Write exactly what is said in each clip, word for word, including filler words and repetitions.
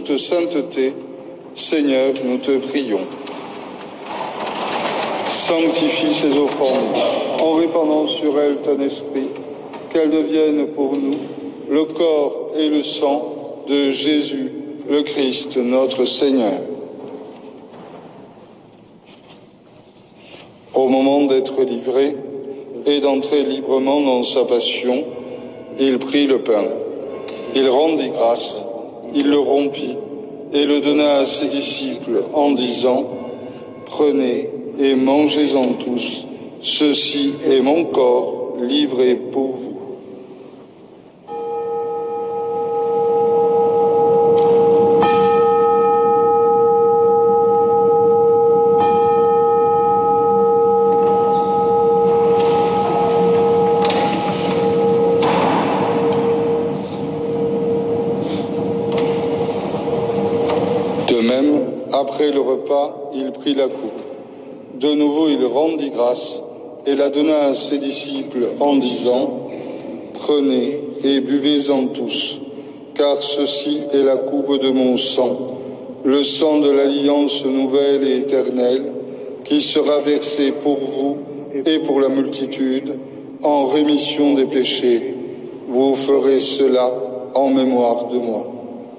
toute sainteté, Seigneur, nous te prions. Sanctifie ces offrandes en répandant sur elles ton esprit, qu'elles deviennent pour nous le corps et le sang de Jésus, le Christ, notre Seigneur. Au moment d'être livré et d'entrer librement dans sa passion, il prit le pain. Il rendit grâce, il le rompit et le donna à ses disciples en disant « Prenez et mangez-en tous, ceci est mon corps livré pour vous. » Après le repas, il prit la coupe. De nouveau, il rendit grâce et la donna à ses disciples en disant « Prenez et buvez-en tous, car ceci est la coupe de mon sang, le sang de l'alliance nouvelle et éternelle, qui sera versé pour vous et pour la multitude en rémission des péchés. Vous ferez cela en mémoire de moi. »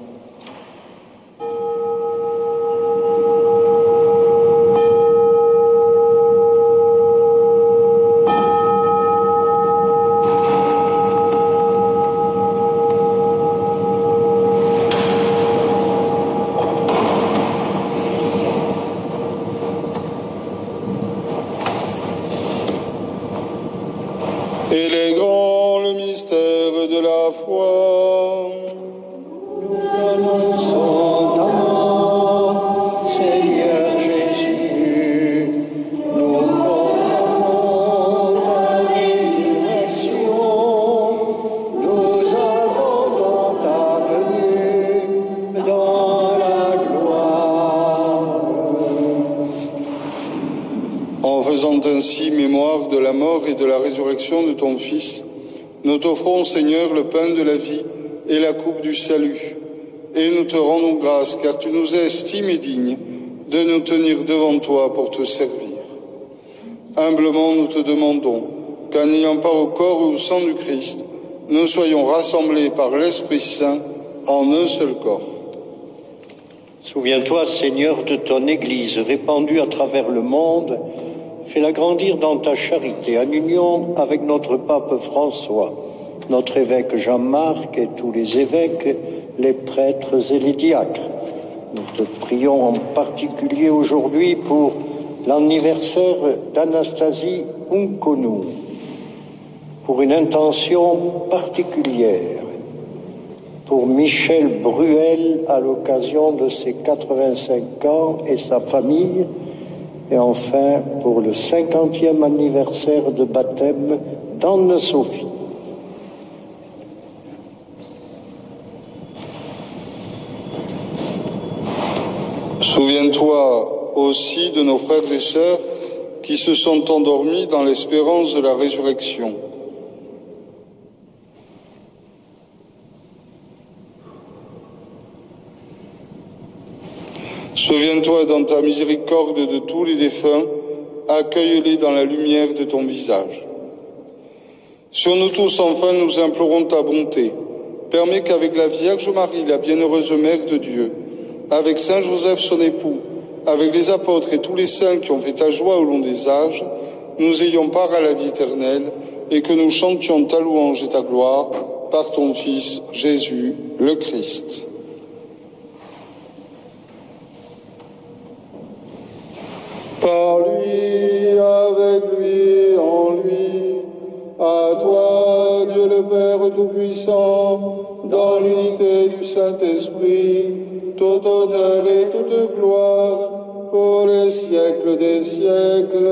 Et les grands, le mystère de la foi. Nous annonçons ta mort, Seigneur Jésus. Nous proclamons ta résurrection. Nous attendons ta venue dans la gloire. En faisant ainsi mémoire de la mort et de la résurrection de ton Fils, nous t'offrons, Seigneur, le pain de la vie et la coupe du salut. Et nous te rendons grâce, car tu nous as estimés dignes de nous tenir devant toi pour te servir. Humblement, nous te demandons qu'en n'ayant part au corps et au sang du Christ, nous soyons rassemblés par l'Esprit Saint en un seul corps. Souviens-toi, Seigneur, de ton Église répandue à travers le monde. Fais-la grandir dans ta charité, en union avec notre pape François, notre évêque Jean-Marc et tous les évêques, les prêtres et les diacres. Nous te prions en particulier aujourd'hui pour l'anniversaire d'Anastasie Unkonou, pour une intention particulière, pour Michel Bruel à l'occasion de ses quatre-vingt-cinq ans et sa famille, et enfin pour le cinquantième anniversaire de baptême d'Anne-Sophie. Souviens-toi aussi de nos frères et sœurs qui se sont endormis dans l'espérance de la résurrection. Souviens-toi dans ta miséricorde de tous les défunts, accueille-les dans la lumière de ton visage. Sur nous tous, enfin, nous implorons ta bonté. Permets qu'avec la Vierge Marie, la bienheureuse Mère de Dieu, avec Saint Joseph son époux, avec les apôtres et tous les saints qui ont fait ta joie au long des âges, nous ayons part à la vie éternelle et que nous chantions ta louange et ta gloire par ton Fils Jésus, le Christ. Par lui, avec lui, en lui, à toi, Dieu le Père Tout-Puissant, dans l'unité du Saint-Esprit, tout honneur et toute gloire, pour les siècles des siècles.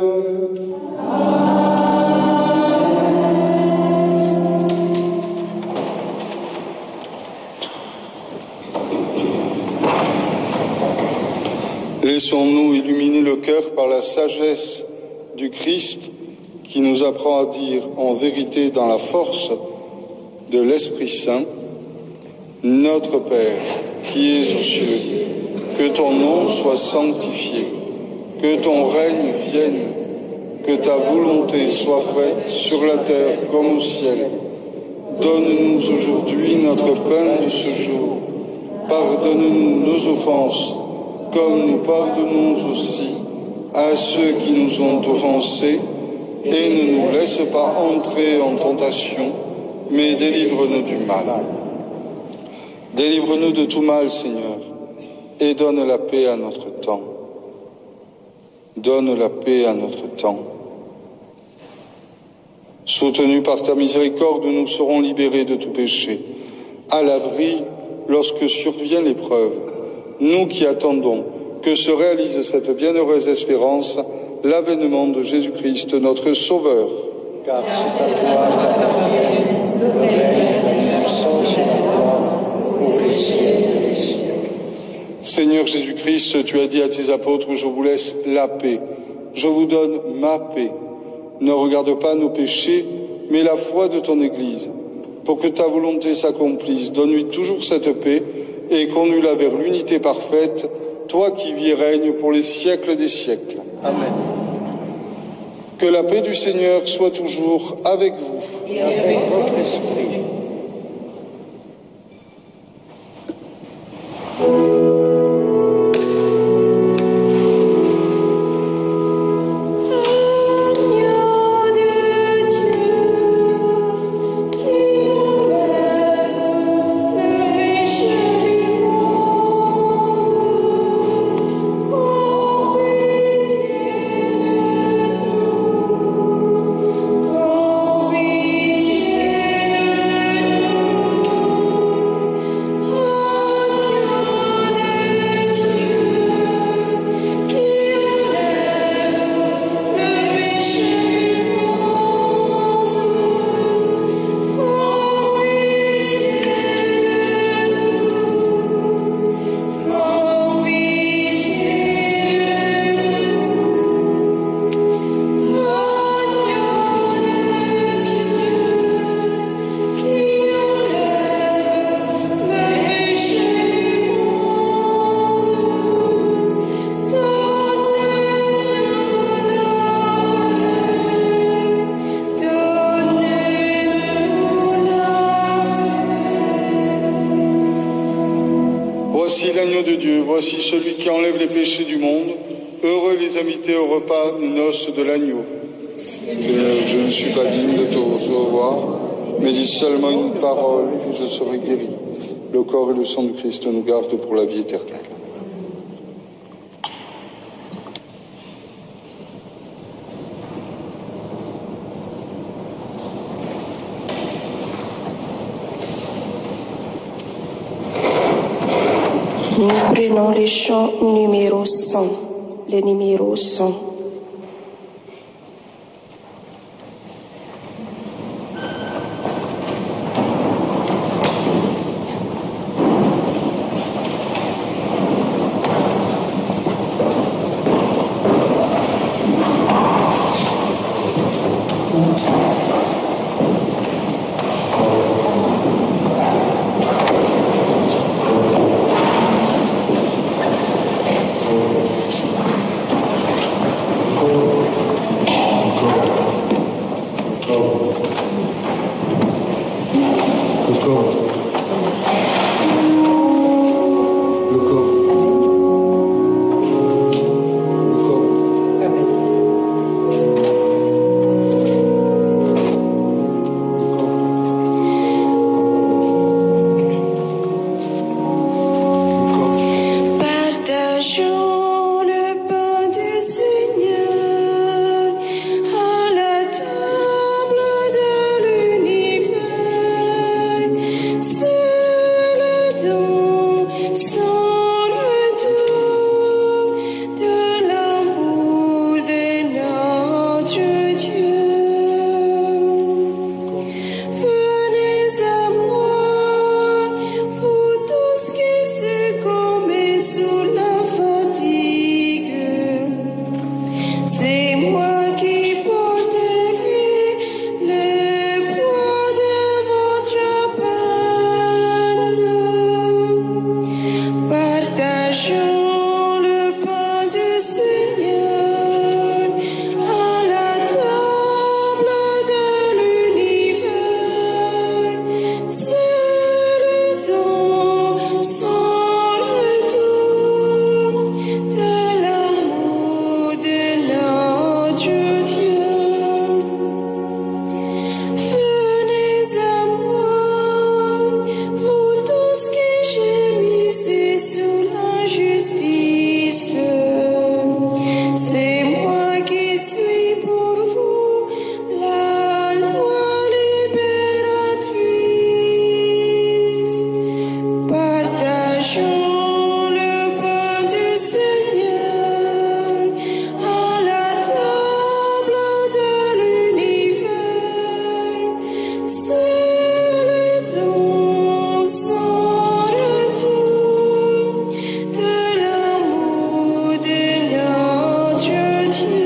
Laissons-nous illuminer le cœur par la sagesse du Christ qui nous apprend à dire en vérité dans la force de l'Esprit Saint: Notre Père, qui es aux cieux, que ton nom soit sanctifié, que ton règne vienne, que ta volonté soit faite sur la terre comme au ciel. Donne-nous aujourd'hui notre pain de ce jour. Pardonne-nous nos offenses, comme nous pardonnons aussi à ceux qui nous ont offensés, et ne nous laisse pas entrer en tentation, mais délivre-nous du mal. Délivre-nous de tout mal, Seigneur, et donne la paix à notre temps. Donne la paix à notre temps. Soutenus par ta miséricorde, nous serons libérés de tout péché, à l'abri lorsque survient l'épreuve. Nous qui attendons que se réalise cette bienheureuse espérance, l'avènement de Jésus-Christ, notre Sauveur. Car c'est à toi qu'appartiennent le règne, la puissance et la gloire pour les siècles des siècles. Seigneur Jésus-Christ, tu as dit à tes apôtres, je vous laisse la paix, je vous donne ma paix. Ne regarde pas nos péchés, mais la foi de ton Église. Pour que ta volonté s'accomplisse, donne-lui toujours cette paix et conduis-la vers l'unité parfaite, toi qui vis et règnes pour les siècles des siècles. Amen. Que la paix du Seigneur soit toujours avec vous. Et avec votre esprit. Voici celui qui enlève les péchés du monde. Heureux les invités au repas des noces de l'agneau. Seigneur, je ne suis pas digne de te recevoir, mais dis seulement une parole et je serai guéri. Le corps et le sang du Christ nous gardent pour la vie éternelle. Nous prenons le chant numéro cent, le numéro cent. Partageons le pain du Seigneur à la table de l'univers. C'est le don sans retour de l'amour de notre Dieu. Venez à moi, vous tous qui gémissez sous l'injustice. C'est moi qui suis pour vous la loi libératrice. Partageons le pain du Seigneur à la table de l'univers. C'est le don sans retour de l'amour de notre Dieu.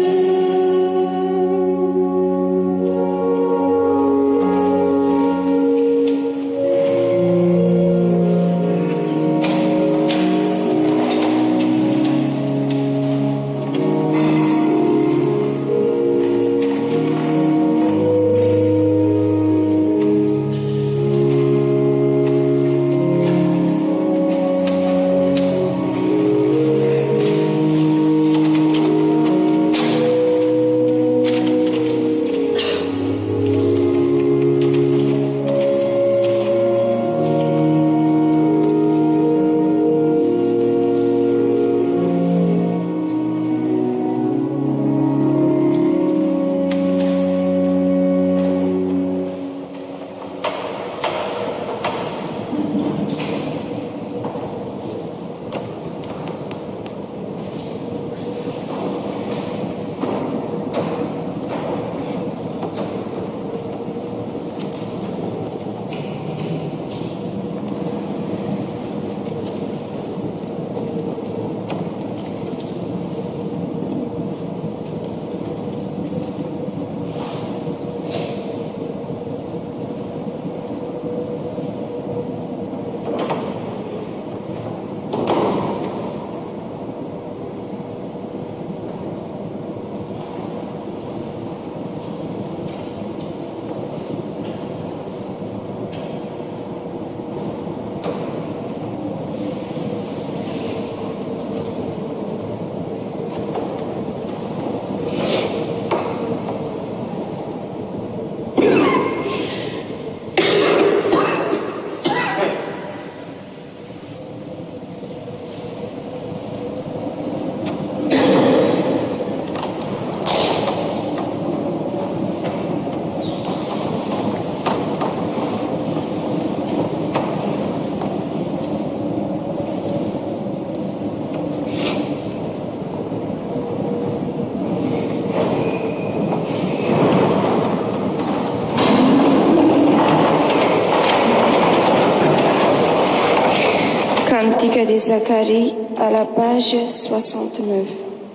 Cantique de Zacharie à la page soixante-neuf.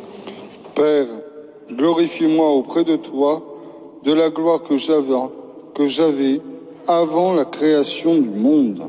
Père, glorifie-moi auprès de toi de la gloire que j'avais, que j'avais avant la création du monde.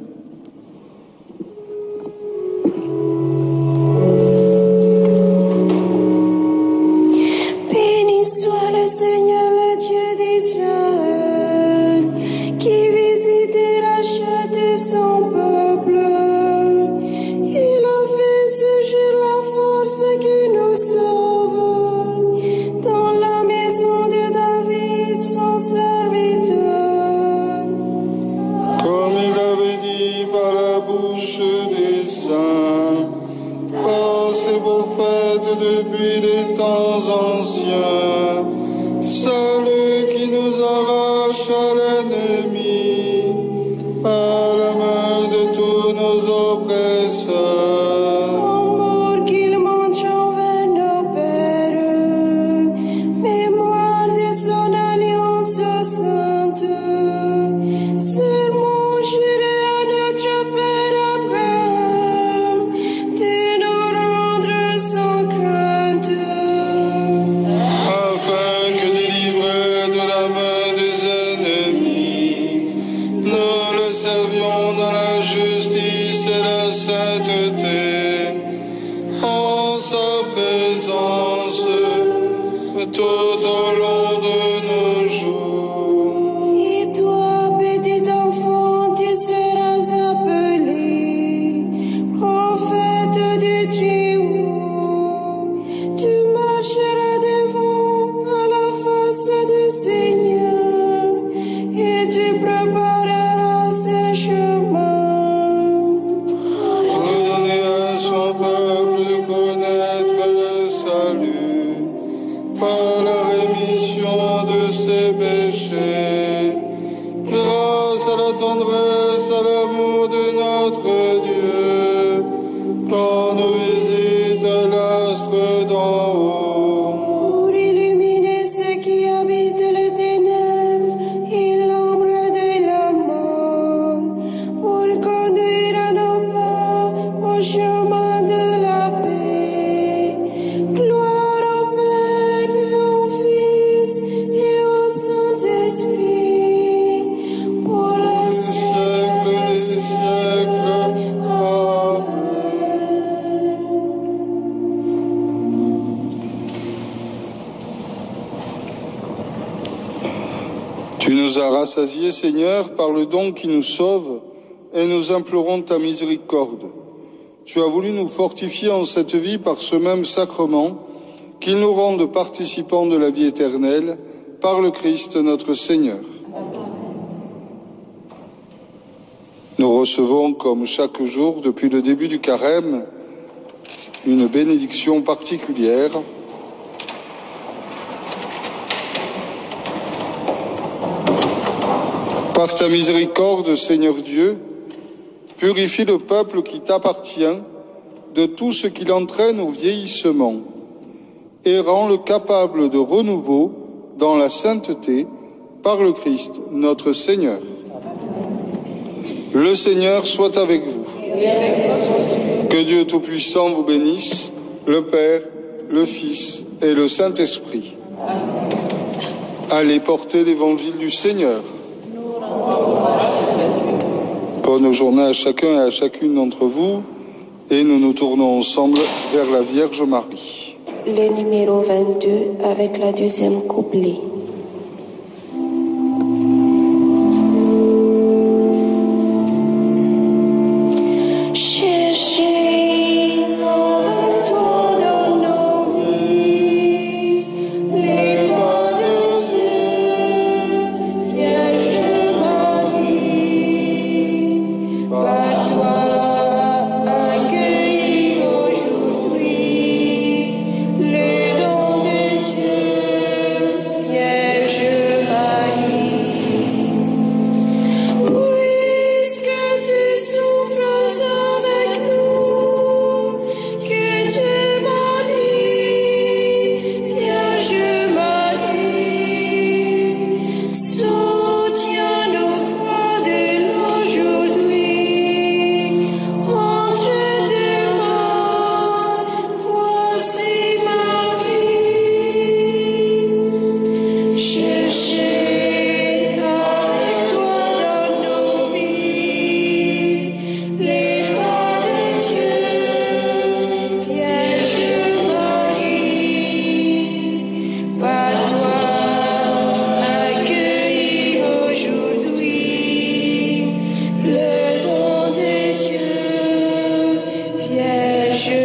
Béni soit le Seigneur, le Dieu d'Israël, qui visite et rachète son peuple. Il a fait surgir la force qui nous sauve dans la maison de David, son serviteur. Comme il avait dit par la bouche des saints, par ses prophètes depuis les temps anciens, celui qui nous arrache à l'ennemi, à la main de tous nos oppresseurs. Amour qu'il montre envers nos pères, mémoire de son alliance sainte, serment juré à notre Père Abraham, de nous rendre sans crainte, Afin que délivrés de la main des ennemis, tout au long de nos jours. Et toi, petit enfant, tu seras appelé prophète du Très-Haut. Tu marcheras devant à la face du Seigneur et tu prépareras ses chemins. Pour donner à son peuple de connaître le salut par la rémission de ses péchés, grâce à la tendresse, à l'amour de notre Dieu, quand nous visite l'astre d'en haut. Pour illuminer ceux qui habitent les ténèbres et l'ombre de la mort, pour conduire à nos pas au chemin de la paix. Gloire au Père et au Fils et au Saint-Esprit, pour les siècles Siècle des des siècles. Amen. Tu nous as rassasiés, Seigneur, par le don qui nous sauve, et nous implorons ta miséricorde. Tu as voulu nous fortifier en cette vie par ce même sacrement, qu'il nous rende participants de la vie éternelle, par le Christ notre Seigneur. Nous recevons, comme chaque jour, depuis le début du carême, une bénédiction particulière. Par ta miséricorde, Seigneur Dieu, purifie le peuple qui t'appartient de tout ce qui l'entraîne au vieillissement et rends-le capable de renouveau dans la sainteté par le Christ notre Seigneur. Le Seigneur soit avec vous. Que Dieu Tout-Puissant vous bénisse, le Père, le Fils et le Saint-Esprit. Allez porter l'évangile du Seigneur. Bonne journée à chacun et à chacune d'entre vous, et nous nous tournons ensemble vers la Vierge Marie. Le numéro vingt-deux avec la deuxième couplet. Cherchez avec toi dans nos vies les pas de Dieu, Vierge Marie. Par toi accueillir aujourd'hui le don de Dieu, Vierge Marie. Puisque tu souffres avec nous, que Dieu Marie, Vierge Marie, soutiens nos croix de l'aujourd'hui. Entre tes mains, voici ma vie. Cherchez avec toi dans nos vies les pas de Dieu, Vierge Marie. Par toi accueillir aujourd'hui le don de Dieu, Vierge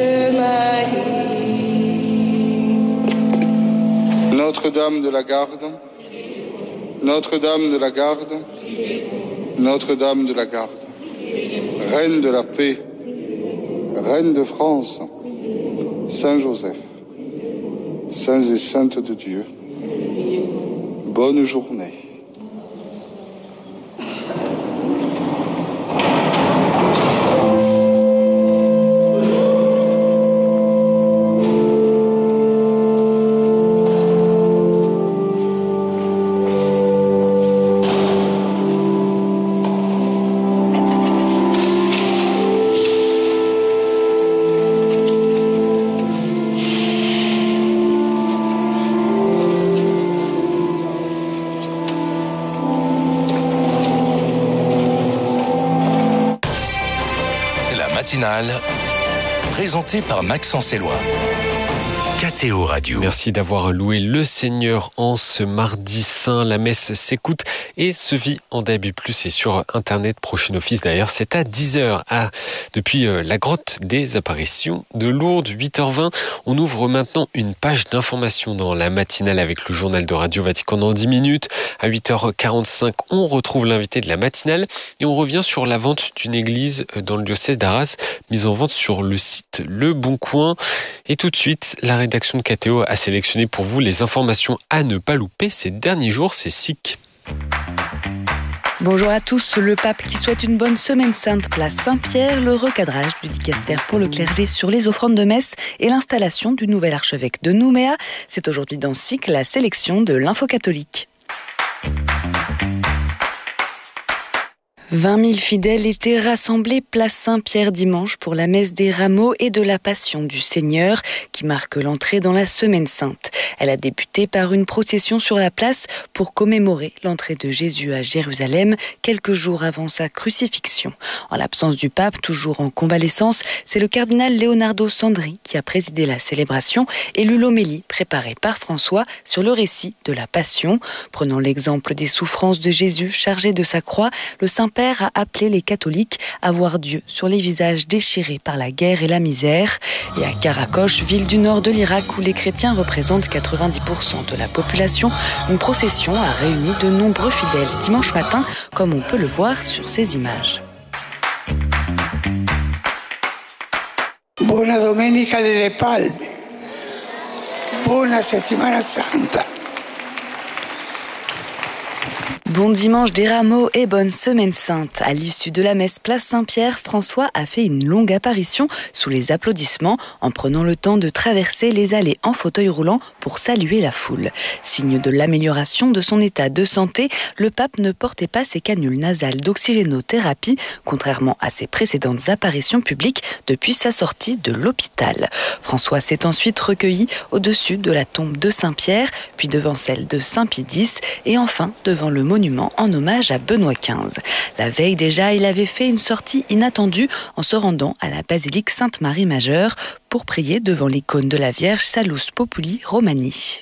Marie. Notre-Dame de la Garde, Notre-Dame de la Garde, Notre-Dame de la Garde, Reine de la paix, Reine de France, Saint Joseph, Saints et Saintes de Dieu, bonne journée. Matinale, présentée par Maxence Éloi. K T O Radio. Merci d'avoir loué le Seigneur en ce mardi saint. La messe s'écoute et se vit en D A B plus, et sur Internet. Prochain office d'ailleurs, c'est à dix heures. Ah, depuis la grotte des apparitions de Lourdes, huit heures vingt. On ouvre maintenant une page d'information dans la matinale avec le journal de Radio Vatican dans dix minutes. À huit heures quarante-cinq, on retrouve l'invité de la matinale et on revient sur la vente d'une église dans le diocèse d'Arras, mise en vente sur le site Le Bon Coin. Et tout de suite, la rédaction de K T O a sélectionné pour vous les informations à ne pas louper ces derniers jours. C'est S I C. Bonjour à tous. Le pape qui souhaite une bonne semaine sainte place Saint-Pierre, le recadrage du dicaster pour le clergé sur les offrandes de messe et l'installation du nouvel archevêque de Nouméa. C'est aujourd'hui dans S I C la sélection de l'info catholique. vingt mille fidèles étaient rassemblés place Saint-Pierre dimanche pour la messe des rameaux et de la Passion du Seigneur qui marque l'entrée dans la Semaine Sainte. Elle a débuté par une procession sur la place pour commémorer l'entrée de Jésus à Jérusalem quelques jours avant sa crucifixion. En l'absence du pape, toujours en convalescence, c'est le cardinal Leonardo Sandri qui a présidé la célébration et lu l'homélie préparée par François sur le récit de la Passion. Prenant l'exemple des souffrances de Jésus chargé de sa croix, le Saint-Père a appelé les catholiques à voir Dieu sur les visages déchirés par la guerre et la misère. Et à Karakoche, ville du nord de l'Irak où les chrétiens représentent quatre-vingt-dix pour cent de la population, une procession a réuni de nombreux fidèles dimanche matin, comme on peut le voir sur ces images. Buona Domenica delle Palme. Buona Settimana Santa. Bon dimanche des rameaux et bonne semaine sainte. À l'issue de la messe place Saint-Pierre, François a fait une longue apparition sous les applaudissements en prenant le temps de traverser les allées en fauteuil roulant pour saluer la foule. Signe de l'amélioration de son état de santé, le pape ne portait pas ses canules nasales d'oxygénothérapie, contrairement à ses précédentes apparitions publiques depuis sa sortie de l'hôpital. François s'est ensuite recueilli au-dessus de la tombe de Saint-Pierre, puis devant celle de Saint-Pie X et enfin devant le monument en hommage à Benoît quinze. La veille déjà, il avait fait une sortie inattendue en se rendant à la basilique Sainte-Marie Majeure pour prier devant l'icône de la Vierge Salus Populi Romani.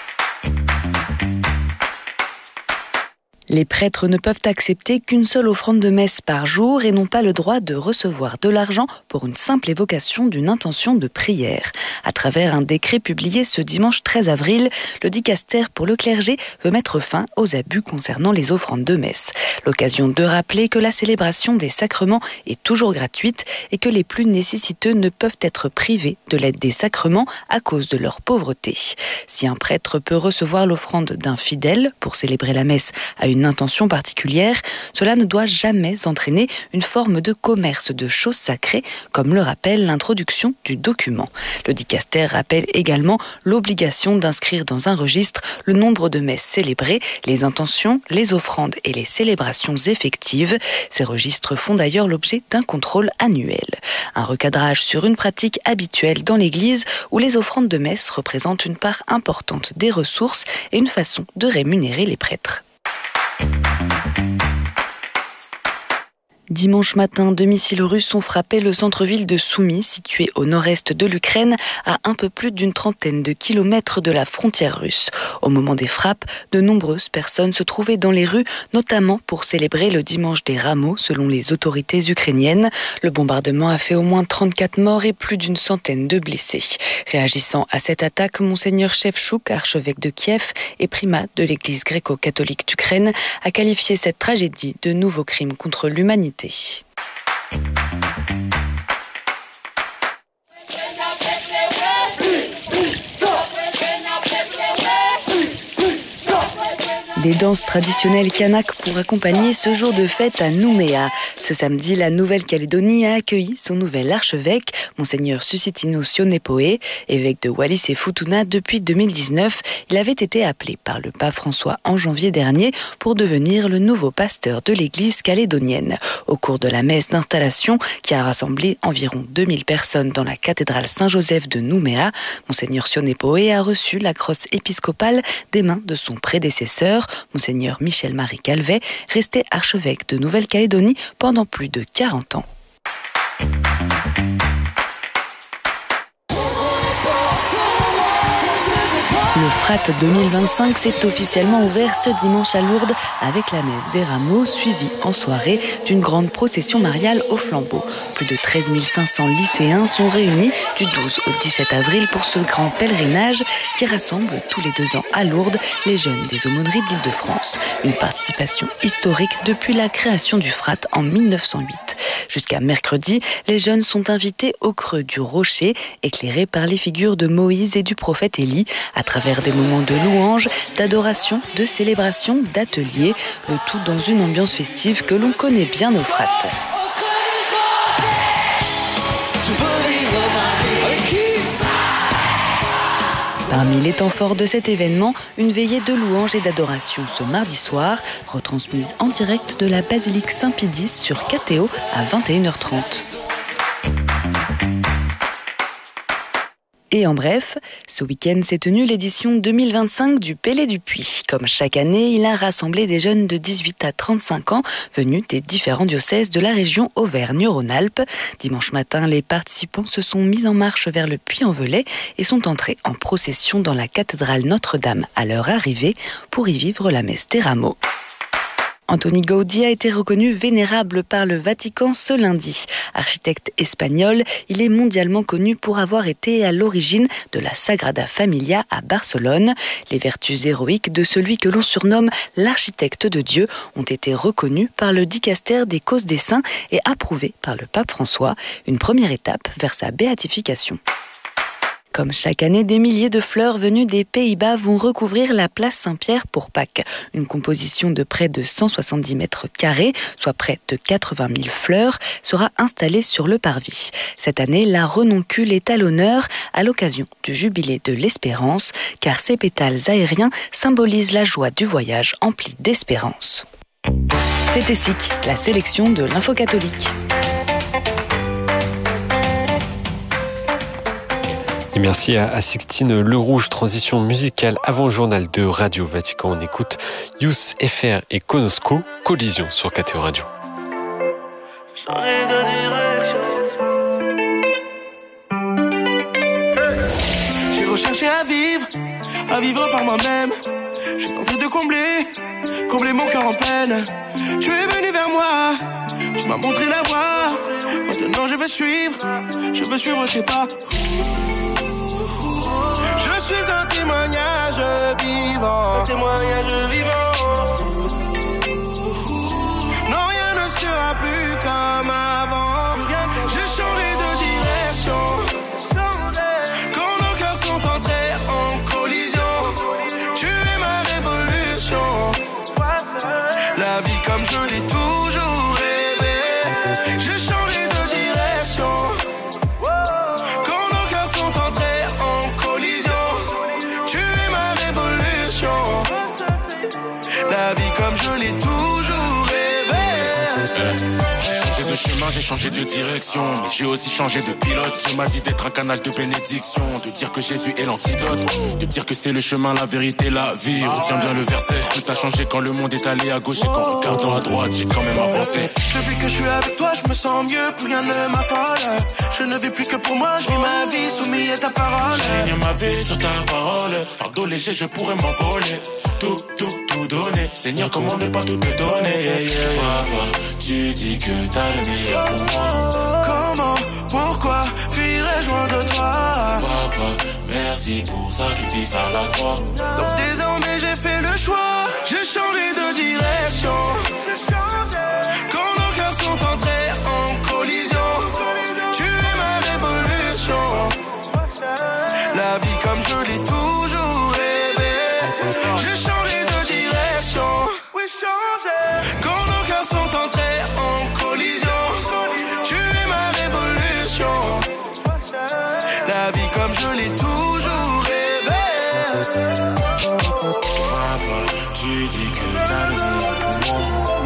Les prêtres ne peuvent accepter qu'une seule offrande de messe par jour et n'ont pas le droit de recevoir de l'argent pour une simple évocation d'une intention de prière. À travers un décret publié ce dimanche treize avril, le dicaster pour le clergé veut mettre fin aux abus concernant les offrandes de messe. L'occasion de rappeler que la célébration des sacrements est toujours gratuite et que les plus nécessiteux ne peuvent être privés de l'aide des sacrements à cause de leur pauvreté. Si un prêtre peut recevoir l'offrande d'un fidèle pour célébrer la messe à une intention particulière, cela ne doit jamais entraîner une forme de commerce de choses sacrées, comme le rappelle l'introduction du document. Le dicaster rappelle également l'obligation d'inscrire dans un registre le nombre de messes célébrées, les intentions, les offrandes et les célébrations effectives. Ces registres font d'ailleurs l'objet d'un contrôle annuel. Un recadrage sur une pratique habituelle dans l'Église où les offrandes de messe représentent une part importante des ressources et une façon de rémunérer les prêtres. Dimanche matin, deux missiles russes ont frappé le centre-ville de Soumy, situé au nord-est de l'Ukraine, à un peu plus d'une trentaine de kilomètres de la frontière russe. Au moment des frappes, de nombreuses personnes se trouvaient dans les rues, notamment pour célébrer le dimanche des rameaux, selon les autorités ukrainiennes. Le bombardement a fait au moins trente-quatre morts et plus d'une centaine de blessés. Réagissant à cette attaque, Monseigneur Shevchuk, archevêque de Kiev et primat de l'Église gréco-catholique d'Ukraine, a qualifié cette tragédie de nouveau crime contre l'humanité. Des danses traditionnelles kanak pour accompagner ce jour de fête à Nouméa. Ce samedi, la Nouvelle-Calédonie a accueilli son nouvel archevêque, Monseigneur Susitino Sionepoe, évêque de Wallis et Futuna depuis deux mille dix-neuf. Il avait été appelé par le pape François en janvier dernier pour devenir le nouveau pasteur de l'église calédonienne. Au cours de la messe d'installation, qui a rassemblé environ deux mille personnes dans la cathédrale Saint-Joseph de Nouméa, Monseigneur Sionepoe a reçu la crosse épiscopale des mains de son prédécesseur, Monseigneur Michel-Marie Calvet, resté archevêque de Nouvelle-Calédonie pendant plus de quarante ans. Le Frat deux mille vingt-cinq s'est officiellement ouvert ce dimanche à Lourdes avec la messe des Rameaux suivie en soirée d'une grande procession mariale au flambeau. Plus de treize mille cinq cents lycéens sont réunis du douze au dix-sept avril pour ce grand pèlerinage qui rassemble tous les deux ans à Lourdes les jeunes des aumôneries d'Île-de-France. Une participation historique depuis la création du Frat en mille neuf cent huit. Jusqu'à mercredi, les jeunes sont invités au creux du rocher, éclairés par les figures de Moïse et du prophète Élie, à travers des moments de louange, d'adoration, de célébration, d'ateliers, le tout dans une ambiance festive que l'on connaît bien au Frat. Parmi les temps forts de cet événement, une veillée de louange et d'adoration ce mardi soir, retransmise en direct de la basilique Saint-Pidis sur K T O à vingt et une heures trente. Et en bref, ce week-end s'est tenue l'édition deux mille vingt-cinq du Pélé du Puy. Comme chaque année, il a rassemblé des jeunes de dix-huit à trente-cinq ans venus des différents diocèses de la région Auvergne-Rhône-Alpes. Dimanche matin, les participants se sont mis en marche vers le Puy-en-Velay et sont entrés en procession dans la cathédrale Notre-Dame à leur arrivée pour y vivre la messe des Rameaux. Anthony Gaudí a été reconnu vénérable par le Vatican ce lundi. Architecte espagnol, il est mondialement connu pour avoir été à l'origine de la Sagrada Familia à Barcelone. Les vertus héroïques de celui que l'on surnomme l'architecte de Dieu ont été reconnues par le dicaster des causes des saints et approuvées par le pape François, une première étape vers sa béatification. Comme chaque année, des milliers de fleurs venues des Pays-Bas vont recouvrir la place Saint-Pierre pour Pâques. Une composition de près de cent soixante-dix mètres carrés, soit près de quatre-vingt mille fleurs, sera installée sur le parvis. Cette année, la renoncule est à l'honneur à l'occasion du jubilé de l'Espérance, car ces pétales aériens symbolisent la joie du voyage empli d'espérance. C'était S I C, la sélection de l'Info catholique. Et merci à, à Sixtine Le Rouge, transition musicale avant le journal de Radio Vatican. On écoute Youth F R et Konosko, Collision sur K T O Radio. Changer de direction. J'ai recherché à vivre, à vivre par moi-même. J'ai tenté de combler, combler mon cœur en peine. Tu es venu vers moi, tu m'as montré la voie. Maintenant je veux suivre, je veux suivre tes pas. Je suis un témoignage vivant, un témoignage vivant. Non, rien ne sera plus comme avant. J'ai changé de direction. Quand nos cœurs sont entrés en collision, tu es ma révolution. La vie comme je l'ai toujours rêvé. J'ai changé de direction. Quand nos cœurs sont entrés en collision, tu es ma révolution. La vie comme je l'ai toujours rêvé. J'ai changé de chemin, j'ai changé de direction, mais j'ai aussi changé de pilote. Tu m'as dit d'être un canal de bénédiction, de dire que Jésus est l'antidote, de dire que c'est le chemin, la vérité, la vie. Retiens bien le verset, tout a changé quand le monde est allé à gauche et qu'en regardant à droite, j'ai quand même avancé. Depuis que je suis avec toi, je me sens mieux, plus rien ne m'affole. Je ne vis plus que pour moi, je vis ma vie soumis à ta parole. J'aligne ma vie sur ta parole, fardeau léger, je pourrais m'envoler. Tout, tout, tout donner, Seigneur, comment ne pas tout te donner, yeah, yeah. Papa, tu dis que t'as le meilleur pour moi. Comment, pourquoi fuirais-je loin de toi? Papa, merci pour sacrifice à la croix. Donc désormais j'ai fait le choix, j'ai changé de direction. Quand nos cœurs sont entrés en collision, tu es ma révolution. La vie comme je l'ai toujours rêvé. J'ai changé de direction. Quand nos cœurs sont entrés en collision, tu es ma révolution. La vie comme je l'ai toujours rêvé. Papa, tu dis que t'as le meilleur pour moi.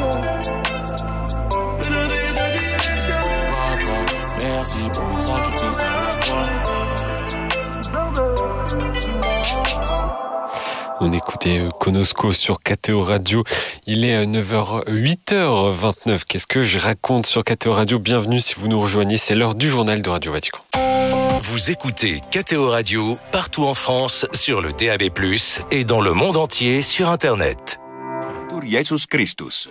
Papa, merci pour le sacrifice à la croix. On écoutait Konosko sur K T O Radio. Il est neuf heures, huit heures vingt-neuf. Qu'est-ce que je raconte sur K T O Radio? Bienvenue si vous nous rejoignez. C'est l'heure du journal de Radio Vatican. Vous écoutez K T O Radio partout en France sur le D A B plus, et dans le monde entier sur Internet. Tur Jesus Christus.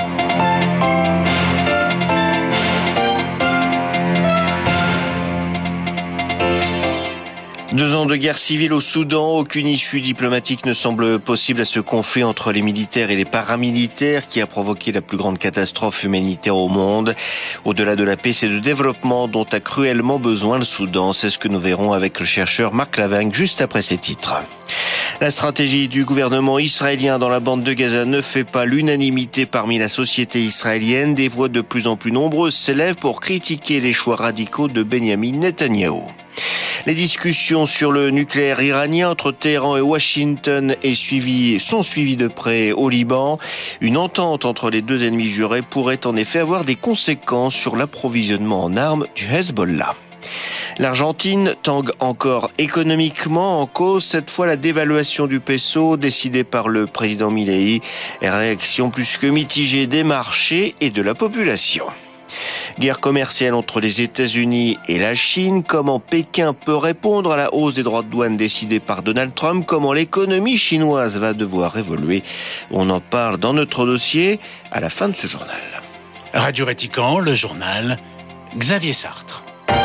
Deux ans de guerre civile au Soudan, aucune issue diplomatique ne semble possible à ce conflit entre les militaires et les paramilitaires qui a provoqué la plus grande catastrophe humanitaire au monde. Au-delà de la paix, c'est de développement dont a cruellement besoin le Soudan. C'est ce que nous verrons avec le chercheur Marc Lavergne juste après ces titres. La stratégie du gouvernement israélien dans la bande de Gaza ne fait pas l'unanimité parmi la société israélienne. Des voix de plus en plus nombreuses s'élèvent pour critiquer les choix radicaux de Benyamin Netanyahou. Les discussions sur le nucléaire iranien entre Téhéran et Washington est suivi, sont suivies de près au Liban. Une entente entre les deux ennemis jurés pourrait en effet avoir des conséquences sur l'approvisionnement en armes du Hezbollah. L'Argentine tangue encore économiquement, en cause cette fois la dévaluation du peso décidée par le président Milei. Réaction plus que mitigée des marchés et de la population. Guerre commerciale entre les États-Unis et la Chine. Comment Pékin peut répondre à la hausse des droits de douane décidée par Donald Trump? Comment l'économie chinoise va devoir évoluer? On en parle dans notre dossier à la fin de ce journal. Radio Vatican, le journal, Xavier Sartre.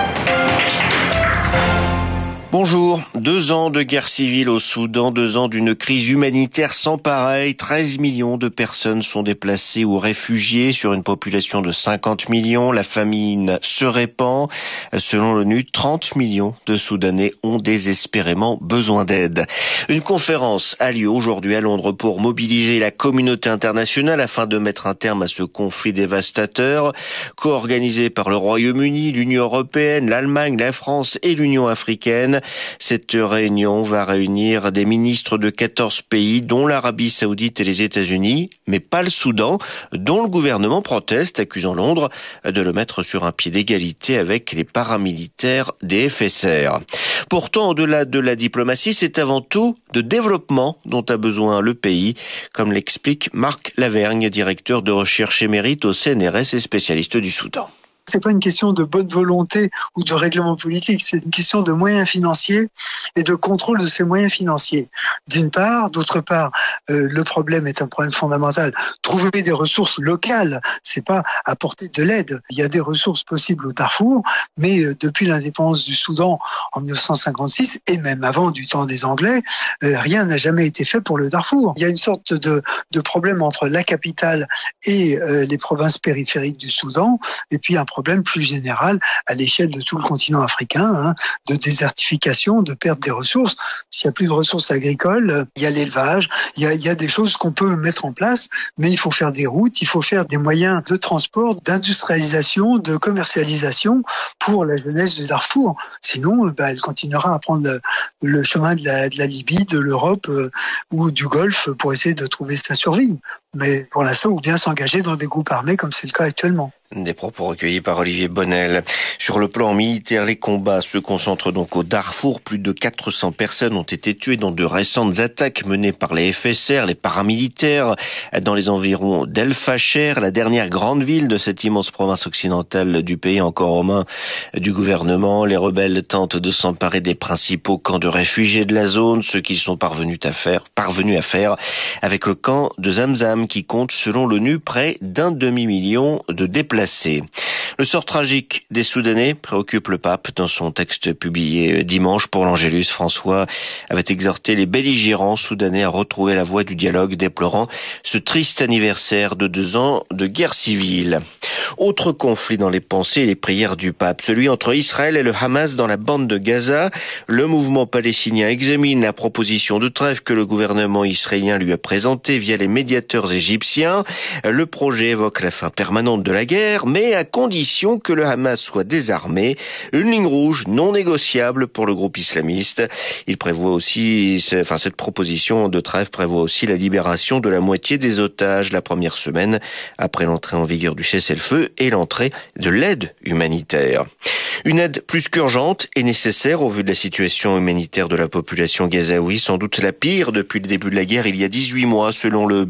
Bonjour. Deux ans de guerre civile au Soudan, deux ans d'une crise humanitaire sans pareil. treize millions de personnes sont déplacées ou réfugiées sur une population de cinquante millions. La famine se répand. Selon l'ONU, trente millions de Soudanais ont désespérément besoin d'aide. Une conférence a lieu aujourd'hui à Londres pour mobiliser la communauté internationale afin de mettre un terme à ce conflit dévastateur. Co-organisée par le Royaume-Uni, l'Union européenne, l'Allemagne, la France et l'Union africaine. Cette réunion va réunir des ministres de quatorze pays, dont l'Arabie Saoudite et les États-Unis, mais pas le Soudan, dont le gouvernement proteste, accusant Londres de le mettre sur un pied d'égalité avec les paramilitaires des F S R. Pourtant, au-delà de la diplomatie, c'est avant tout de développement dont a besoin le pays, comme l'explique Marc Lavergne, directeur de recherche émérite au C N R S et spécialiste du Soudan. C'est pas une question de bonne volonté ou de règlement politique, c'est une question de moyens financiers et de contrôle de ces moyens financiers. D'une part, d'autre part, euh, le problème est un problème fondamental. Trouver des ressources locales, c'est pas apporter de l'aide. Il y a des ressources possibles au Darfour, mais euh, depuis l'indépendance du Soudan en dix-neuf cent cinquante-six et même avant du temps des Anglais, euh, rien n'a jamais été fait pour le Darfour. Il y a une sorte de, de problème entre la capitale et euh, les provinces périphériques du Soudan, et puis un problème plus général à l'échelle de tout le continent africain, hein, de désertification, de perte des ressources. S'il n'y a plus de ressources agricoles, il y a l'élevage, il y a, il y a des choses qu'on peut mettre en place, mais il faut faire des routes, il faut faire des moyens de transport, d'industrialisation, de commercialisation pour la jeunesse du Darfour. Sinon, bah, elle continuera à prendre le, le chemin de la, de la Libye, de l'Europe euh, ou du Golfe pour essayer de trouver sa survie. Mais pour l'instant, ou bien s'engager dans des groupes armés comme c'est le cas actuellement. Des propos recueillis par Olivier Bonnel. Sur le plan militaire, les combats se concentrent donc au Darfour. Plus de quatre cents personnes ont été tuées dans de récentes attaques menées par les F S R, les paramilitaires, dans les environs d'El Fasher, la dernière grande ville de cette immense province occidentale du pays, encore aux mains du gouvernement. Les rebelles tentent de s'emparer des principaux camps de réfugiés de la zone, ce qu'ils sont parvenus à faire, parvenus à faire avec le camp de Zamzam, qui compte, selon l'ONU, près d'un demi-million de déplacés. Le sort tragique des Soudanais préoccupe le pape. Dans son texte publié dimanche pour l'Angélus, François avait exhorté les belligérants soudanais à retrouver la voie du dialogue, déplorant ce triste anniversaire de deux ans de guerre civile. Autre conflit dans les pensées et les prières du pape, celui entre Israël et le Hamas dans la bande de Gaza. Le mouvement palestinien examine la proposition de trêve que le gouvernement israélien lui a présentée via les médiateurs égyptiens. Le projet évoque la fin permanente de la guerre, mais à condition que le Hamas soit désarmé, une ligne rouge non négociable pour le groupe islamiste. Il prévoit aussi, enfin cette proposition de trêve prévoit aussi la libération de la moitié des otages la première semaine après l'entrée en vigueur du cessez-le-feu et l'entrée de l'aide humanitaire. Une aide plus qu'urgente et nécessaire au vu de la situation humanitaire de la population gazaoui, sans doute la pire depuis le début de la guerre il y a dix-huit mois selon le Bureau des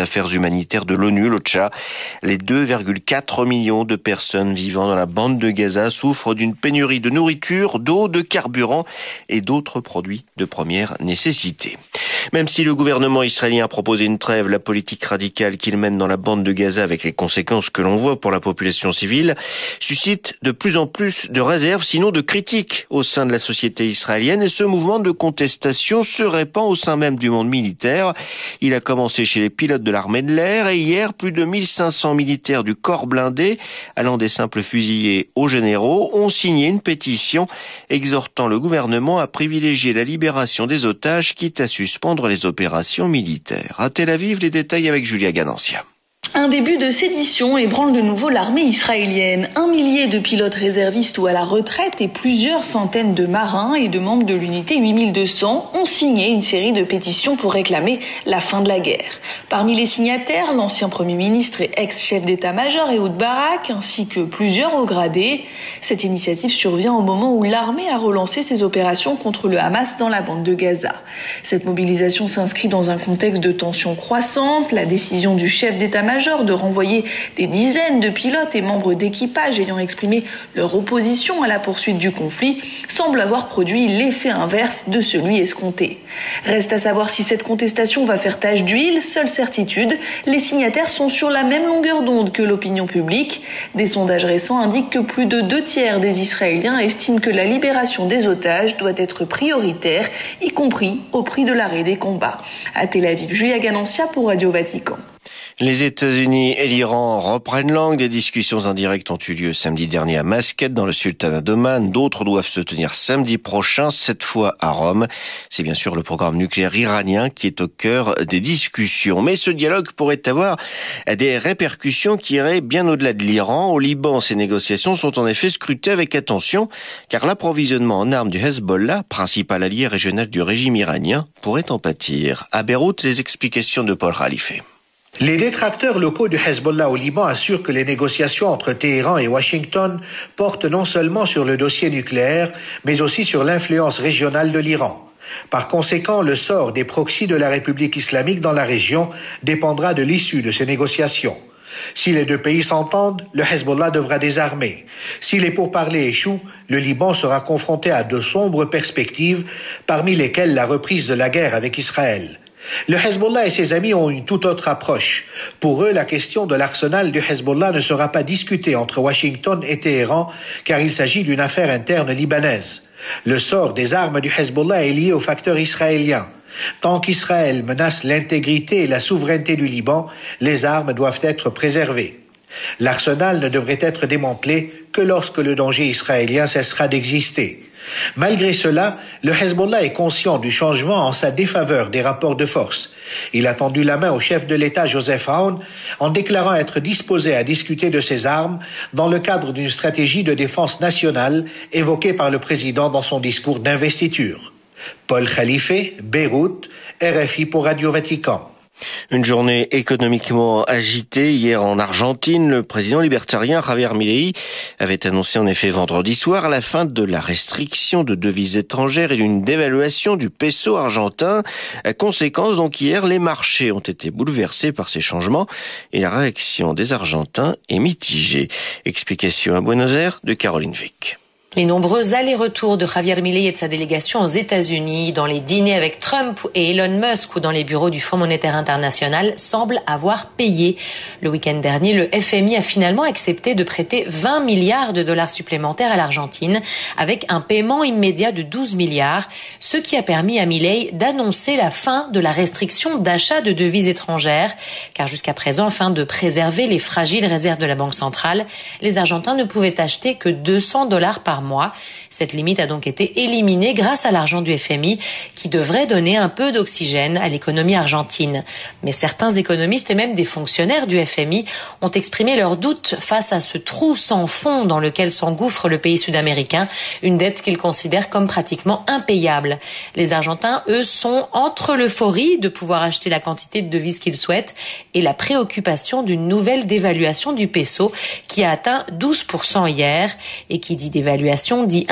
affaires humanitaires de l'ONU, l'OCHA. Les deux virgule quatre millions de personnes vivant dans la bande de Gaza souffrent d'une pénurie de nourriture, d'eau, de carburant et d'autres produits de première nécessité. Même si le gouvernement israélien a proposé une trêve, la politique radicale qu'il mène dans la bande de Gaza, avec les conséquences que l'on voit pour la population civile, suscite de plus en plus de réserves, sinon de critiques au sein de la société israélienne, et ce mouvement de contestation se répand au sein même du monde militaire. Il a commencé chez les pilotes de l'armée de l'air, et hier, plus de mille cinq cents militaires du corps blindé, allant des simples fusiliers aux généraux, ont signé une pétition exhortant le gouvernement à privilégier la libération des otages, quitte à suspendre les opérations militaires. À Tel Aviv, les détails avec Julia Ganancia. Un début de sédition ébranle de nouveau l'armée israélienne. Un millier de pilotes réservistes ou à la retraite et plusieurs centaines de marins et de membres de l'unité huit mille deux cents ont signé une série de pétitions pour réclamer la fin de la guerre. Parmi les signataires, l'ancien Premier ministre et ex-chef d'état-major Ehud Barak, ainsi que plusieurs hauts gradés. Cette initiative survient au moment où l'armée a relancé ses opérations contre le Hamas dans la bande de Gaza. Cette mobilisation s'inscrit dans un contexte de tensions croissantes. La décision du chef d'état-major de renvoyer des dizaines de pilotes et membres d'équipage ayant exprimé leur opposition à la poursuite du conflit semble avoir produit l'effet inverse de celui escompté. Reste à savoir si cette contestation va faire tache d'huile. Seule certitude, les signataires sont sur la même longueur d'onde que l'opinion publique. Des sondages récents indiquent que plus de deux tiers des Israéliens estiment que la libération des otages doit être prioritaire, y compris au prix de l'arrêt des combats. À Tel Aviv, Julia Ganancia pour Radio Vatican. Les États-Unis et l'Iran reprennent langue. Des discussions indirectes ont eu lieu samedi dernier à Mascate, dans le sultanat d'Oman. D'autres doivent se tenir samedi prochain, cette fois à Rome. C'est bien sûr le programme nucléaire iranien qui est au cœur des discussions. Mais ce dialogue pourrait avoir des répercussions qui iraient bien au-delà de l'Iran. Au Liban, ces négociations sont en effet scrutées avec attention, car l'approvisionnement en armes du Hezbollah, principal allié régional du régime iranien, pourrait en pâtir. À Beyrouth, les explications de Paul Khalife. Les détracteurs locaux du Hezbollah au Liban assurent que les négociations entre Téhéran et Washington portent non seulement sur le dossier nucléaire, mais aussi sur l'influence régionale de l'Iran. Par conséquent, le sort des proxys de la République islamique dans la région dépendra de l'issue de ces négociations. Si les deux pays s'entendent, le Hezbollah devra désarmer. Si les pourparlers échouent, le Liban sera confronté à de sombres perspectives, parmi lesquelles la reprise de la guerre avec Israël. Le Hezbollah et ses amis ont une toute autre approche. Pour eux, la question de l'arsenal du Hezbollah ne sera pas discutée entre Washington et Téhéran, car il s'agit d'une affaire interne libanaise. Le sort des armes du Hezbollah est lié au facteur israélien. Tant qu'Israël menace l'intégrité et la souveraineté du Liban, les armes doivent être préservées. L'arsenal ne devrait être démantelé que lorsque le danger israélien cessera d'exister. Malgré cela, le Hezbollah est conscient du changement en sa défaveur des rapports de force. Il a tendu la main au chef de l'État Joseph Aoun en déclarant être disposé à discuter de ses armes dans le cadre d'une stratégie de défense nationale évoquée par le président dans son discours d'investiture. Paul Khalife, Beyrouth, R F I pour Radio Vatican. Une journée économiquement agitée hier en Argentine. Le président libertarien Javier Milei avait annoncé en effet vendredi soir la fin de la restriction de devises étrangères et d'une dévaluation du peso argentin. Conséquence, donc hier, les marchés ont été bouleversés par ces changements et la réaction des Argentins est mitigée. Explication à Buenos Aires de Caroline Vick. Les nombreux allers-retours de Javier Milei et de sa délégation aux États-Unis, dans les dîners avec Trump et Elon Musk ou dans les bureaux du Fonds monétaire international semblent avoir payé. Le week-end dernier, le F M I a finalement accepté de prêter vingt milliards de dollars supplémentaires à l'Argentine avec un paiement immédiat de douze milliards, ce qui a permis à Milei d'annoncer la fin de la restriction d'achat de devises étrangères. Car jusqu'à présent, afin de préserver les fragiles réserves de la Banque centrale, les Argentins ne pouvaient acheter que deux cents dollars par mois. Cette limite a donc été éliminée grâce à l'argent du F M I qui devrait donner un peu d'oxygène à l'économie argentine. Mais certains économistes et même des fonctionnaires du F M I ont exprimé leurs doutes face à ce trou sans fond dans lequel s'engouffre le pays sud-américain, une dette qu'ils considèrent comme pratiquement impayable. Les Argentins, eux, sont entre l'euphorie de pouvoir acheter la quantité de devises qu'ils souhaitent et la préoccupation d'une nouvelle dévaluation du peso qui a atteint douze pour cent hier et qui dit dévaluation dit inflation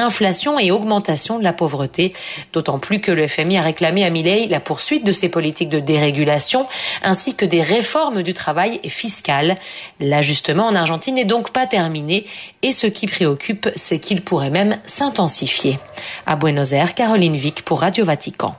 inflation et augmentation de la pauvreté. D'autant plus que le F M I a réclamé à Milei la poursuite de ses politiques de dérégulation ainsi que des réformes du travail et fiscales. L'ajustement en Argentine n'est donc pas terminé et ce qui préoccupe, c'est qu'il pourrait même s'intensifier. À Buenos Aires, Caroline Vic pour Radio Vatican.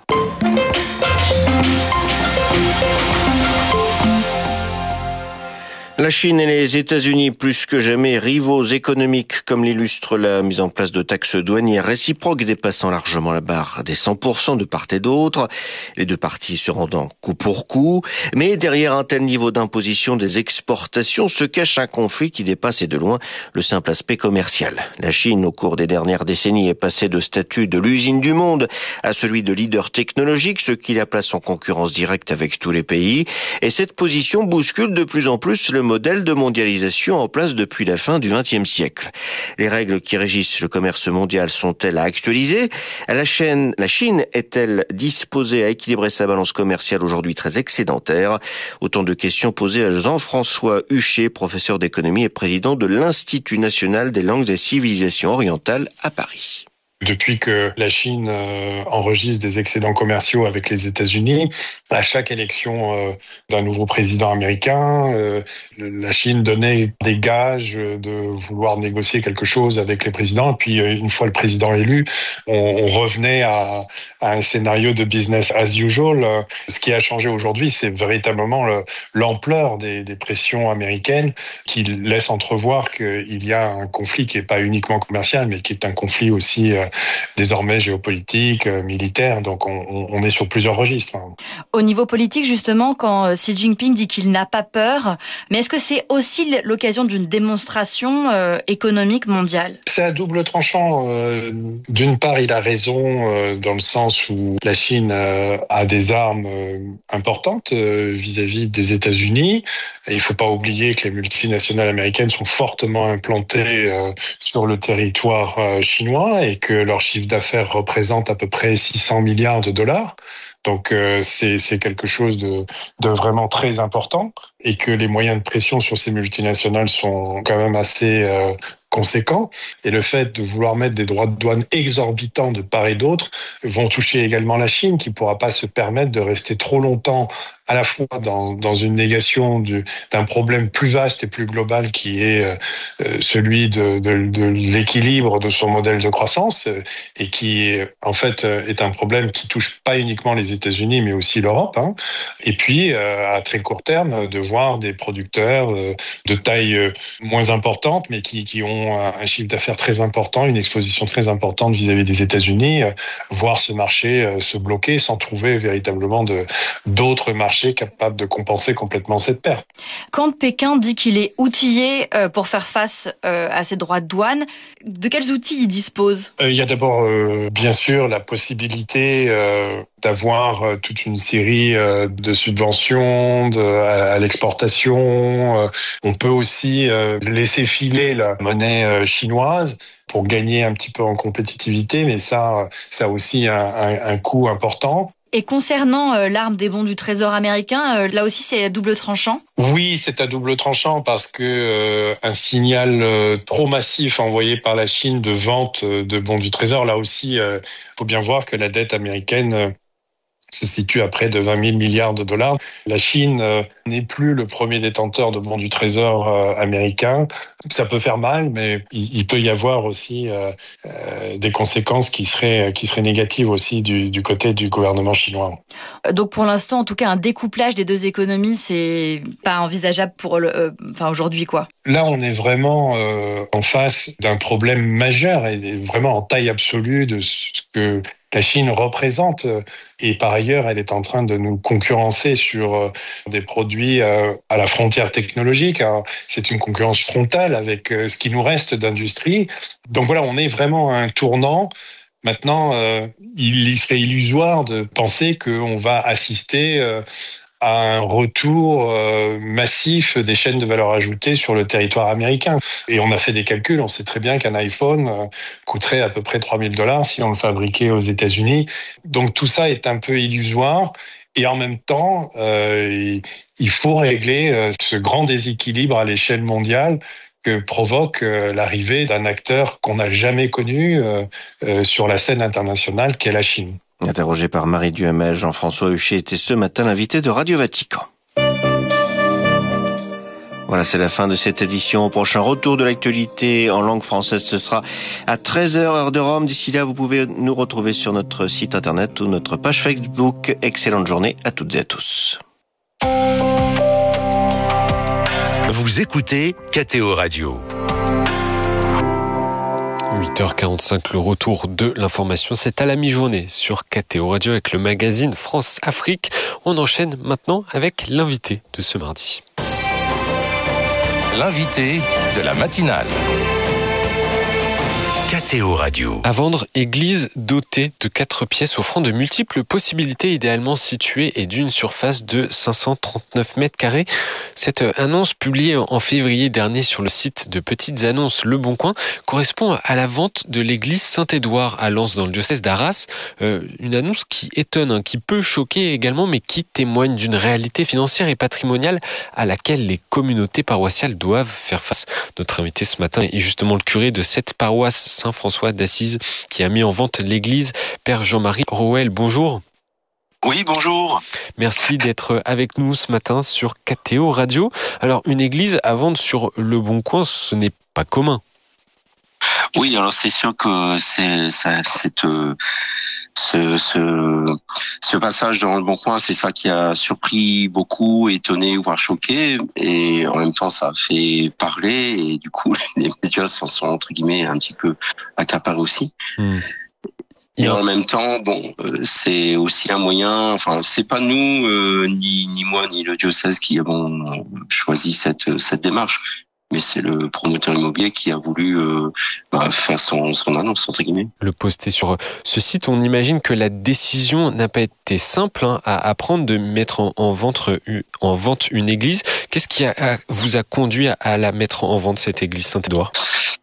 La Chine et les États-Unis, plus que jamais rivaux économiques, comme l'illustre la mise en place de taxes douanières réciproques dépassant largement la barre des cent pour cent de part et d'autre, les deux parties se rendant coup pour coup. Mais derrière un tel niveau d'imposition des exportations se cache un conflit qui dépasse et de loin le simple aspect commercial. La Chine, au cours des dernières décennies, est passée de statut de l'usine du monde à celui de leader technologique, ce qui la place en concurrence directe avec tous les pays. Et cette position bouscule de plus en plus le modèle de mondialisation en place depuis la fin du vingtième siècle. Les règles qui régissent le commerce mondial sont-elles à actualiser ? La Chine, la Chine est-elle disposée à équilibrer sa balance commerciale aujourd'hui très excédentaire ? Autant de questions posées à Jean-François Huchet, professeur d'économie et président de l'Institut national des langues et civilisations orientales à Paris. Depuis que la Chine euh, enregistre des excédents commerciaux avec les États-Unis, à chaque élection euh, d'un nouveau président américain, euh, la Chine donnait des gages de vouloir négocier quelque chose avec les présidents. Et puis, euh, une fois le président élu, on, on revenait à, à un scénario de business as usual. Euh, ce qui a changé aujourd'hui, c'est véritablement le, l'ampleur des, des pressions américaines qui laissent entrevoir qu'il y a un conflit qui n'est pas uniquement commercial, mais qui est un conflit aussi euh, désormais géopolitique, euh, militaire, donc on, on est sur plusieurs registres. Au niveau politique, justement, quand Xi Jinping dit qu'il n'a pas peur, mais est-ce que c'est aussi l'occasion d'une démonstration euh, économique mondiale ? C'est à double tranchant. Euh, d'une part, il a raison euh, dans le sens où la Chine euh, a des armes euh, importantes euh, vis-à-vis des États-Unis. Et il ne faut pas oublier que les multinationales américaines sont fortement implantées euh, sur le territoire euh, chinois et que leur chiffre d'affaires représente à peu près six cents milliards de dollars. Donc euh, c'est, c'est quelque chose de, de vraiment très important et que les moyens de pression sur ces multinationales sont quand même assez euh, conséquents. Et le fait de vouloir mettre des droits de douane exorbitants de part et d'autre vont toucher également la Chine qui ne pourra pas se permettre de rester trop longtemps à la fois dans, dans une négation du, d'un problème plus vaste et plus global qui est euh, celui de, de, de l'équilibre de son modèle de croissance euh, et qui, en fait, euh, est un problème qui touche pas uniquement les États-Unis, mais aussi l'Europe. Hein. Et puis, euh, à très court terme, de voir des producteurs euh, de taille euh, moins importante, mais qui, qui ont un chiffre d'affaires très important, une exposition très importante vis-à-vis des États-Unis, euh, voir ce marché euh, se bloquer sans trouver véritablement de, d'autres marchés capable de compenser complètement cette perte. Quand Pékin dit qu'il est outillé pour faire face à ces droits de douane, de quels outils il dispose ? Il y a d'abord, euh, bien sûr, la possibilité euh, d'avoir toute une série euh, de subventions de, à, à l'exportation. On peut aussi euh, laisser filer la monnaie euh, chinoise pour gagner un petit peu en compétitivité, mais ça, ça a aussi un, un, un coût important. Et concernant euh, l'arme des bons du Trésor américain, euh, là aussi c'est à double tranchant ? Oui, c'est à double tranchant parce que euh, un signal euh, trop massif envoyé par la Chine de vente euh, de bons du Trésor, là aussi, il euh, faut bien voir que la dette américaine euh, se situe à près de vingt mille milliards de dollars. La Chine euh, n'est plus le premier détenteur de bons du Trésor euh, américain. Ça peut faire mal, mais il, il peut y avoir aussi euh, euh, des conséquences qui seraient qui seraient négatives aussi du, du côté du gouvernement chinois. Donc pour l'instant, en tout cas, un découplage des deux économies, c'est pas envisageable pour le, euh, enfin aujourd'hui quoi. Là, on est vraiment euh, en face d'un problème majeur et vraiment en taille absolue de ce que la Chine représente. Et par ailleurs, elle est en train de nous concurrencer sur des produits à la frontière technologique. C'est une concurrence frontale avec ce qui nous reste d'industrie. Donc voilà, on est vraiment à un tournant. Maintenant, il serait illusoire de penser qu'on va assister à un retour euh, massif des chaînes de valeur ajoutée sur le territoire américain. Et on a fait des calculs, on sait très bien qu'un iPhone euh, coûterait à peu près trois mille dollars si on le fabriquait aux États-Unis. Donc tout ça est un peu illusoire. Et en même temps, euh, il faut régler euh, ce grand déséquilibre à l'échelle mondiale que provoque euh, l'arrivée d'un acteur qu'on n'a jamais connu euh, euh, sur la scène internationale, qu'est la Chine. Interrogé par Marie Duhamel, Jean-François Huchet était ce matin l'invité de Radio Vatican. Voilà, c'est la fin de cette édition. Au prochain retour de l'actualité en langue française, ce sera à treize heures, heure de Rome. D'ici là, vous pouvez nous retrouver sur notre site internet ou notre page Facebook. Excellente journée à toutes et à tous. Vous écoutez K T O Radio. huit heures quarante-cinq, le retour de l'information, c'est à la mi-journée sur K T O Radio avec le magazine France-Afrique. On enchaîne maintenant avec l'invité de ce mardi. L'invité de la matinale. K T O Radio. À vendre, église dotée de quatre pièces offrant de multiples possibilités, idéalement située et d'une surface de cinq cent trente-neuf mètres carrés. Cette annonce publiée en février dernier sur le site de Petites Annonces Le Bon Coin correspond à la vente de l'église Saint-Édouard à Lens dans le diocèse d'Arras. Euh, une annonce qui étonne, hein, qui peut choquer également, mais qui témoigne d'une réalité financière et patrimoniale à laquelle les communautés paroissiales doivent faire face. Notre invité ce matin est justement le curé de cette paroisse Saint-François d'Assise qui a mis en vente l'église. Père Jean-Marie Rouel, bonjour. Oui, bonjour. Merci d'être avec nous ce matin sur K T O Radio. Alors, une église à vendre sur Le Bon Coin, ce n'est pas commun. Oui, alors c'est sûr que c'est, ça, c'est euh, ce, ce, ce passage dans Le Bon Coin, c'est ça qui a surpris beaucoup, étonné, voire choqué, et en même temps ça a fait parler, et du coup les médias s'en sont entre guillemets un petit peu accaparés aussi. Mmh. Et en même temps, bon, euh, c'est aussi un moyen. Enfin, c'est pas nous, euh, ni ni moi, ni le diocèse qui avons choisi cette cette démarche. Mais c'est le promoteur immobilier qui a voulu euh, bah, faire son, son annonce, entre guillemets. Le poster sur ce site, on imagine que la décision n'a pas été simple hein, à, à prendre de mettre en, en, vente, en vente une église. Qu'est-ce qui a, a, vous a conduit à, à la mettre en vente, cette église Saint-Édouard ?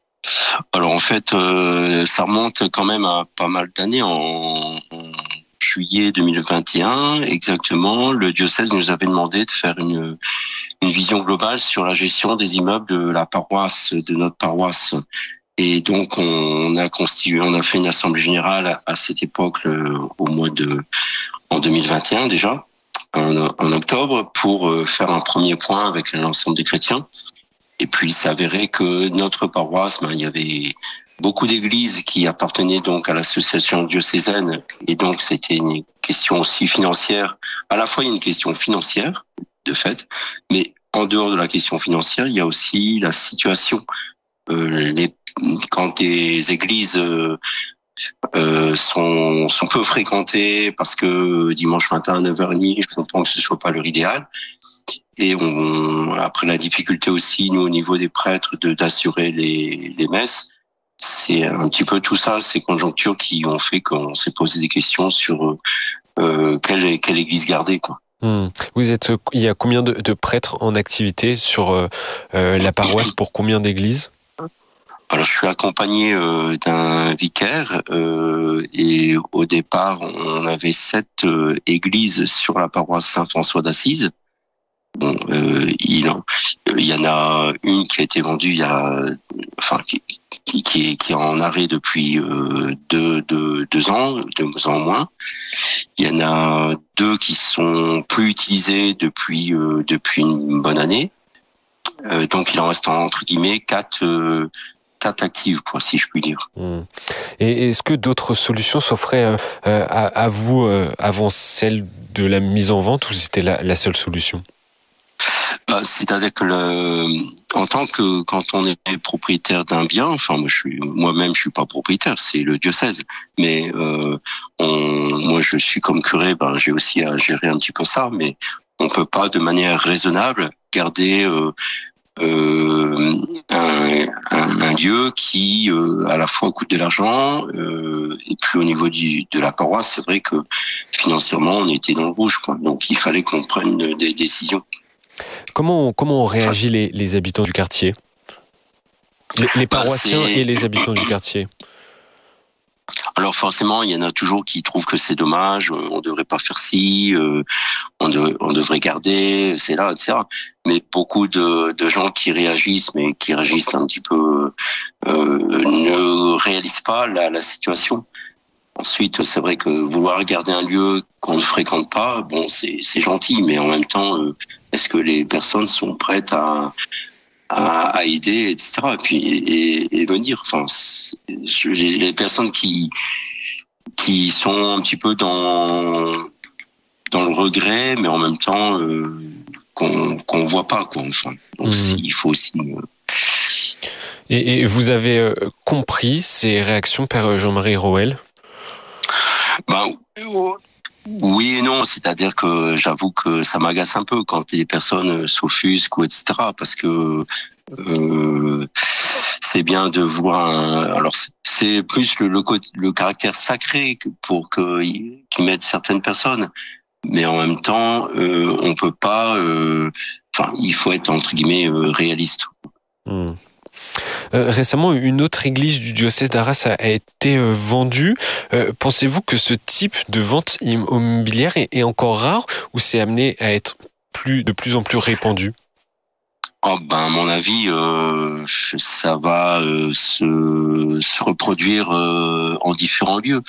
Alors en fait, euh, ça remonte quand même à pas mal d'années. En, en juillet deux mille vingt et un, exactement, le diocèse nous avait demandé de faire une une vision globale sur la gestion des immeubles de la paroisse, de notre paroisse. Et donc, on a constitué, on a fait une assemblée générale à cette époque, le, au mois de, en deux mille vingt et un déjà, en, en octobre, pour faire un premier point avec l'ensemble des chrétiens. Et puis, il s'est avéré que notre paroisse, ben, il y avait beaucoup d'églises qui appartenaient donc à l'association diocésaine. Et donc, c'était une question aussi financière. À la fois, il y a une question financière, de fait, mais en dehors de la question financière, il y a aussi la situation. Euh, les, quand des églises euh, euh, sont, sont peu fréquentées, parce que dimanche matin à neuf heures trente, je comprends que ce soit pas leur idéal. Et on, après la difficulté aussi, nous, au niveau des prêtres, de d'assurer les, les messes, c'est un petit peu tout ça, ces conjonctures qui ont fait qu'on s'est posé des questions sur euh, quelle, quelle église garder, quoi. Mmh. Vous êtes, il y a combien de, de prêtres en activité sur euh, la paroisse pour combien d'églises ? Alors, je suis accompagné euh, d'un vicaire euh, et au départ, on avait sept euh, églises sur la paroisse Saint-François d'Assise. Bon, euh, il, il y en a une qui a été vendue il y a, enfin, qui, qui, qui, est, qui est en arrêt depuis euh, deux, deux, deux ans, deux ans au moins. Il y en a deux qui sont plus utilisées depuis euh, depuis une bonne année. Euh, donc il en reste entre guillemets quatre euh, quatre actives, quoi, si je puis dire. Mmh. Et est-ce que d'autres solutions s'offraient euh, à, à vous euh, avant celle de la mise en vente, ou c'était la, la seule solution ? Bah, c'est-à-dire que le, en tant que quand on est propriétaire d'un bien, enfin moi je suis moi-même je suis pas propriétaire, c'est le diocèse, mais euh, on, moi je suis comme curé, ben j'ai aussi à gérer un petit peu ça, mais on peut pas de manière raisonnable garder euh, euh, un, un, un lieu qui euh, à la fois coûte de l'argent euh, et puis au niveau du, de la paroisse, c'est vrai que financièrement on était dans le rouge, quoi. Donc il fallait qu'on prenne des décisions. Comment, comment ont réagi les, les habitants du quartier ? Les, les paroissiens bah, et les habitants du quartier ? Alors forcément, il y en a toujours qui trouvent que c'est dommage, on devrait pas faire ci, euh, on, de, on devrait garder, c'est là, et cetera. Mais beaucoup de, de gens qui réagissent, mais qui réagissent un petit peu, euh, ne réalisent pas la, la situation. Ensuite, c'est vrai que vouloir garder un lieu qu'on ne fréquente pas, bon, c'est, c'est gentil, mais en même temps, euh, est-ce que les personnes sont prêtes à À, à aider, et cetera. Et puis et, et venir. Enfin, je, les personnes qui qui sont un petit peu dans dans le regret, mais en même temps euh, qu'on qu'on voit pas quoi. Enfin, donc mmh. il faut aussi. Euh... Et, et vous avez euh, compris ces réactions, Père Jean-Marie Rowell? Ben, oui et non, c'est-à-dire que j'avoue que ça m'agace un peu quand les personnes s'offusquent ou et cetera. Parce que euh, c'est bien de vouloir. Un, alors c'est plus le, le, le caractère sacré pour que qui mettent certaines personnes, mais en même temps, euh, on peut pas. Euh, enfin, il faut être entre guillemets euh, réaliste. Mmh. Euh, récemment, une autre église du diocèse d'Arras a, a été euh, vendue. Euh, pensez-vous que ce type de vente immobilière est, est encore rare ou c'est amené à être plus, de plus en plus répandu? Oh ben, à mon avis, euh, ça va euh, se, se reproduire euh, en différents lieux.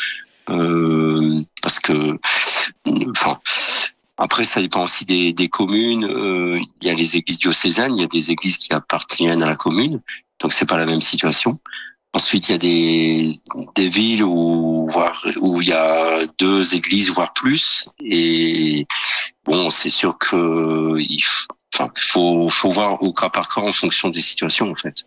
Euh, parce que, enfin... Après, ça dépend aussi des, des communes. Euh, il y a les églises diocésaines, il y a des églises qui appartiennent à la commune, donc c'est pas la même situation. Ensuite, il y a des des villes où voire où il y a deux églises voire plus. Et bon, c'est sûr que il enfin faut faut voir au cas par cas en fonction des situations en fait.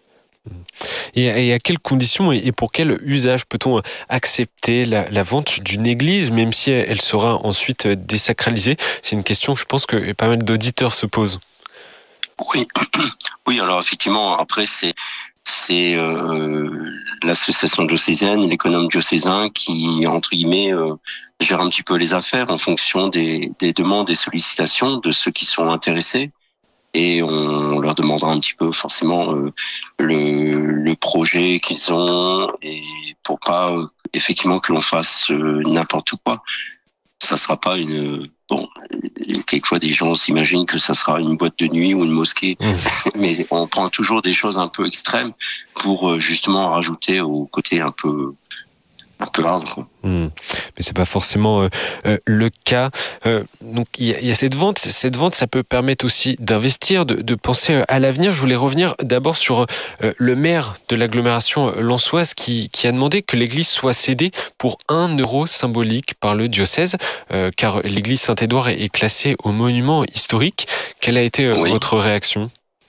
Et, et à quelles conditions et pour quel usage peut-on accepter la, la vente d'une église, même si elle sera ensuite désacralisée? C'est une question que je pense que pas mal d'auditeurs se posent. Oui, oui. Alors effectivement, après c'est c'est euh, l'association diocésaine, l'économe diocésain qui entre guillemets euh, gère un petit peu les affaires en fonction des, des demandes et sollicitations de ceux qui sont intéressés. Et on leur demandera un petit peu forcément euh, le, le projet qu'ils ont et pour pas euh, effectivement que l'on fasse euh, n'importe quoi. Ça sera pas une bon. Quelquefois des gens s'imaginent que ça sera une boîte de nuit ou une mosquée, mmh. mais on prend toujours des choses un peu extrêmes pour euh, justement rajouter au côté un peu un peu hard, quoi. Mmh. Mais c'est pas forcément euh, euh, le cas. Euh, donc il y, y a cette vente, cette vente, ça peut permettre aussi d'investir, de, de penser à l'avenir. Je voulais revenir d'abord sur euh, le maire de l'agglomération lensoise qui, qui a demandé que l'église soit cédée pour un euro symbolique par le diocèse, euh, car l'église Saint-Édouard est, est classée au monument historique. Quelle a été euh, oui. votre réaction?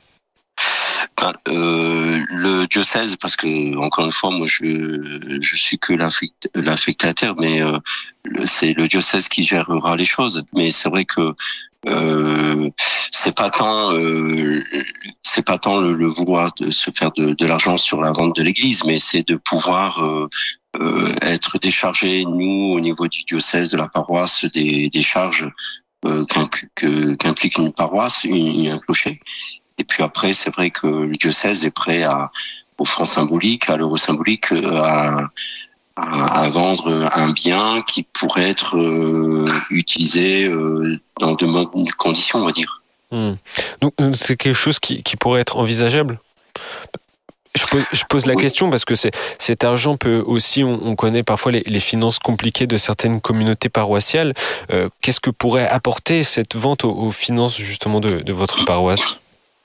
Ben, euh, le diocèse, parce que encore une fois, moi je je suis que l'affectataire, mais euh, c'est le diocèse qui gérera les choses. Mais c'est vrai que euh, c'est pas tant euh, c'est pas tant le, le vouloir de se faire de, de l'argent sur la vente de l'église, mais c'est de pouvoir euh, euh, être déchargé nous au niveau du diocèse de la paroisse des des charges euh, qu'implique une paroisse, une, un clocher. Et puis après, c'est vrai que le diocèse est prêt à, au franc symbolique, à l'euro symbolique, à, à, à vendre un bien qui pourrait être euh, utilisé euh, dans de bonnes conditions, on va dire. Mmh. Donc c'est quelque chose qui, qui pourrait être envisageable? Je pose, je pose la oui. question parce que c'est, cet argent peut aussi, on, on connaît parfois les, les finances compliquées de certaines communautés paroissiales. Euh, qu'est-ce que pourrait apporter cette vente aux, aux finances justement de, de votre paroisse?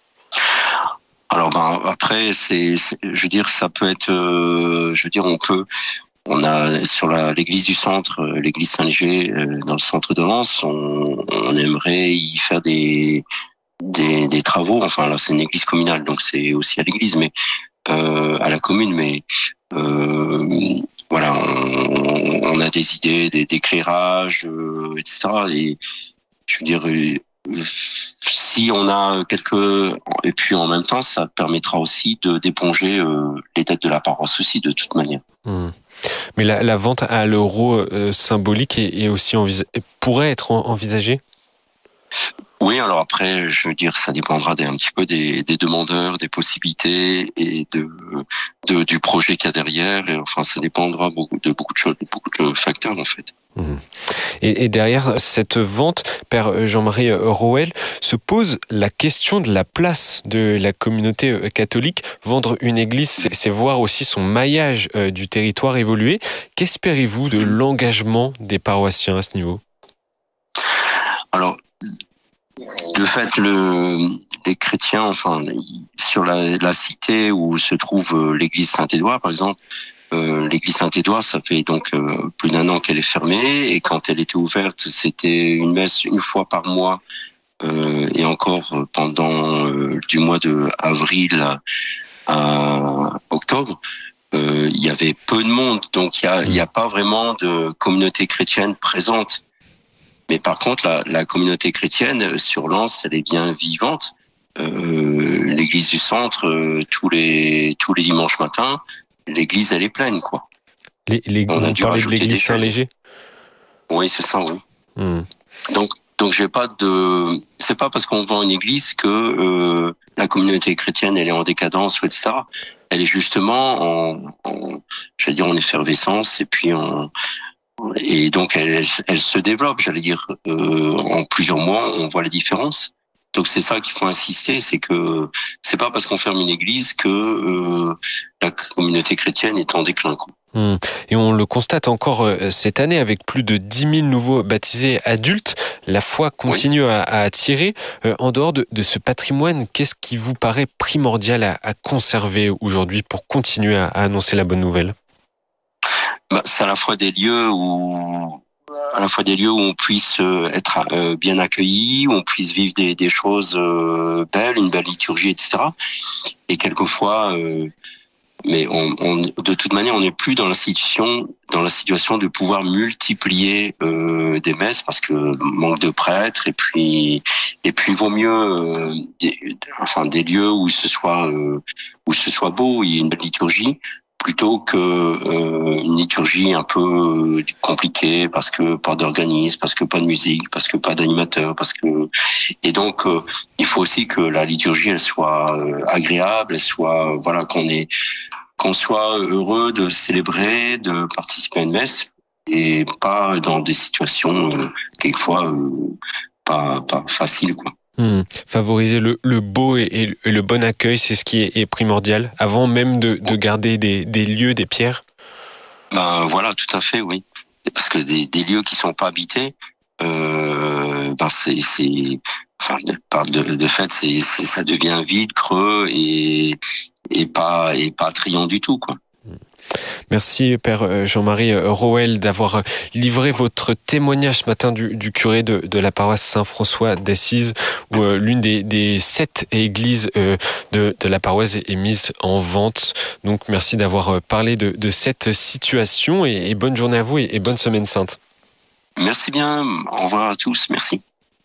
Alors ben après c'est, c'est je veux dire ça peut être euh, je veux dire on peut on a sur la l'église du centre euh, l'église Saint-Léger euh, dans le centre de Lens on, on aimerait y faire des des des travaux, enfin là c'est une église communale donc c'est aussi à l'église mais euh, à la commune mais euh, voilà on, on a des idées des d'éclairage euh, et cetera et je veux dire euh, si on a quelques et puis en même temps ça permettra aussi de d'éponger euh, les dettes de la paroisse aussi de toute manière. Mmh. Mais la, la vente à l'euro euh, symbolique est, est aussi envisa- pourrait être envisagée. Oui, alors après, je veux dire, ça dépendra des, un petit peu des, des demandeurs, des possibilités et de, de du projet qu'il y a derrière. Et enfin, ça dépendra beaucoup de beaucoup de choses, de beaucoup de facteurs en fait. Mmh. Et, et derrière cette vente, Père Jean-Marie Roël, se pose la question de la place de la communauté catholique. Vendre une église, c'est, c'est voir aussi son maillage euh, du territoire évoluer. Qu'espérez-vous de l'engagement des paroissiens à ce niveau ? Alors, de fait, le, les chrétiens, enfin, sur la, la cité où se trouve l'église Saint-Édouard, par exemple, euh, l'église Saint-Édouard, ça fait donc euh, plus d'un an qu'elle est fermée, et quand elle était ouverte, c'était une messe une fois par mois, euh, et encore pendant euh, du mois de avril à, à octobre. Euh, il y avait peu de monde, donc il y a, il y a pas vraiment de communauté chrétienne présente. Mais par contre, la, la communauté chrétienne sur Lens, elle est bien vivante. Euh, l'église du centre, euh, tous les tous les dimanches matins, l'église elle est pleine, quoi. Les, les, On a vous dû parlez de rajouter l'église des choses. Saint-Léger ? Oui, c'est ça, oui. Mmh. Donc donc j'ai pas de, c'est pas parce qu'on vend une église que euh, la communauté chrétienne elle est en décadence ou et cetera. Elle est justement en, en j'allais dire en effervescence et puis en Et donc elle, elle, elle se développe, j'allais dire, euh, en plusieurs mois, on voit les différences. Donc c'est ça qu'il faut insister, c'est que c'est pas parce qu'on ferme une église que euh, la communauté chrétienne est en déclin, quoi. Mmh. Et on le constate encore euh, cette année avec plus de dix mille nouveaux baptisés adultes. La foi continue oui. à, à attirer. Euh, en dehors de, de ce patrimoine, qu'est-ce qui vous paraît primordial à, à conserver aujourd'hui pour continuer à, à annoncer la bonne nouvelle ? Bah, c'est à la fois des lieux où, à la fois des lieux où on puisse être euh, bien accueilli, où on puisse vivre des, des choses euh, belles, une belle liturgie, et cetera. Et quelquefois, euh, mais on, on, de toute manière, on n'est plus dans la situation, dans la situation de pouvoir multiplier euh, des messes parce que manque de prêtres et puis et puis il vaut mieux, euh, des, enfin des lieux où ce soit euh, où ce soit beau, il y a une belle liturgie, plutôt que euh, une liturgie un peu compliquée parce que pas d'organisme, parce que pas de musique, parce que pas d'animateur, parce que et donc euh, il faut aussi que la liturgie elle soit euh, agréable, elle soit voilà qu'on est qu'on soit heureux de célébrer, de participer à une messe et pas dans des situations euh, quelquefois euh, pas pas faciles, quoi. Mmh. Favoriser le, le beau et, et le bon accueil, c'est ce qui est, est primordial, avant même de, de garder des, des lieux, des pierres. Ben voilà, tout à fait, oui. Parce que des, des lieux qui sont pas habités, euh, ben c'est, c'est, enfin, de, de fait, c'est, c'est, ça devient vide, creux et et pas et pas attrayant du tout, quoi. Merci Père Jean-Marie Roël d'avoir livré votre témoignage ce matin du, du curé de, de la paroisse Saint-François d'Assise où euh, l'une des, des sept églises euh, de, de la paroisse est mise en vente. Donc merci d'avoir parlé de, de cette situation et, et bonne journée à vous et, et bonne semaine sainte. Merci bien, au revoir à tous, merci.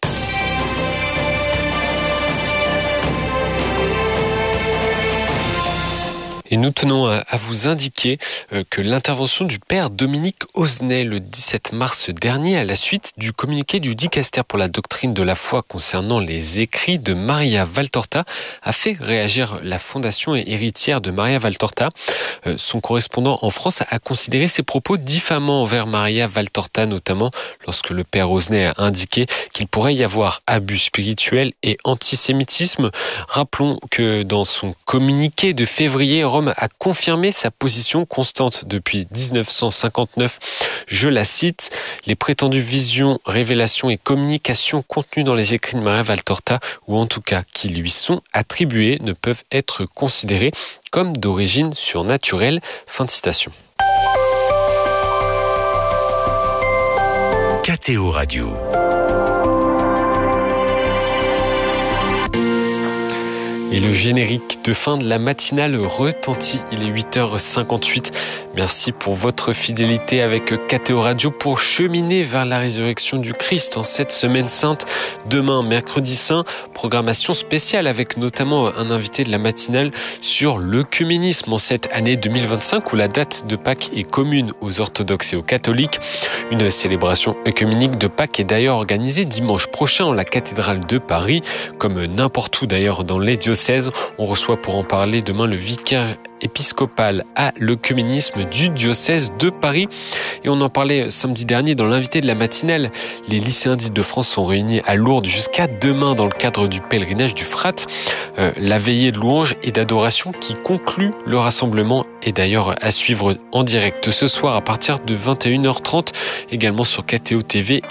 Et nous tenons à vous indiquer que l'intervention du père Dominique Osnet le dix-sept mars dernier à la suite du communiqué du dicaster pour la doctrine de la foi concernant les écrits de Maria Valtorta a fait réagir la fondation et héritière de Maria Valtorta. Son correspondant en France a considéré ses propos diffamants envers Maria Valtorta, notamment lorsque le père Osnet a indiqué qu'il pourrait y avoir abus spirituels et antisémitisme. Rappelons que dans son communiqué de février, Rome a confirmé sa position constante depuis dix-neuf cent cinquante-neuf. Je la cite, « Les prétendues visions, révélations et communications contenues dans les écrits de Maria Valtorta, ou en tout cas qui lui sont attribués, ne peuvent être considérées comme d'origine surnaturelle. » Fin de citation. K T O Radio. Et le générique de fin de la matinale retient retentit. Il est huit heures cinquante-huit. Merci pour votre fidélité avec K T O Radio pour cheminer vers la résurrection du Christ en cette semaine sainte. Demain, mercredi saint, programmation spéciale avec notamment un invité de la matinale sur l'œcuménisme en cette année deux mille vingt-cinq où la date de Pâques est commune aux orthodoxes et aux catholiques. Une célébration œcuménique de Pâques est d'ailleurs organisée dimanche prochain en la cathédrale de Paris, comme n'importe où d'ailleurs dans les diocèses. On reçoit pour en parler demain le vicaire épiscopal à l'œcuménisme du diocèse de Paris. Et on en parlait samedi dernier dans l'invité de la matinale. Les lycéens d'Île-de-France sont réunis à Lourdes jusqu'à demain dans le cadre du pèlerinage du Frat. Euh, la veillée de louange et d'adoration qui conclut le rassemblement est d'ailleurs à suivre en direct ce soir à partir de vingt et une heures trente, également sur K T O T V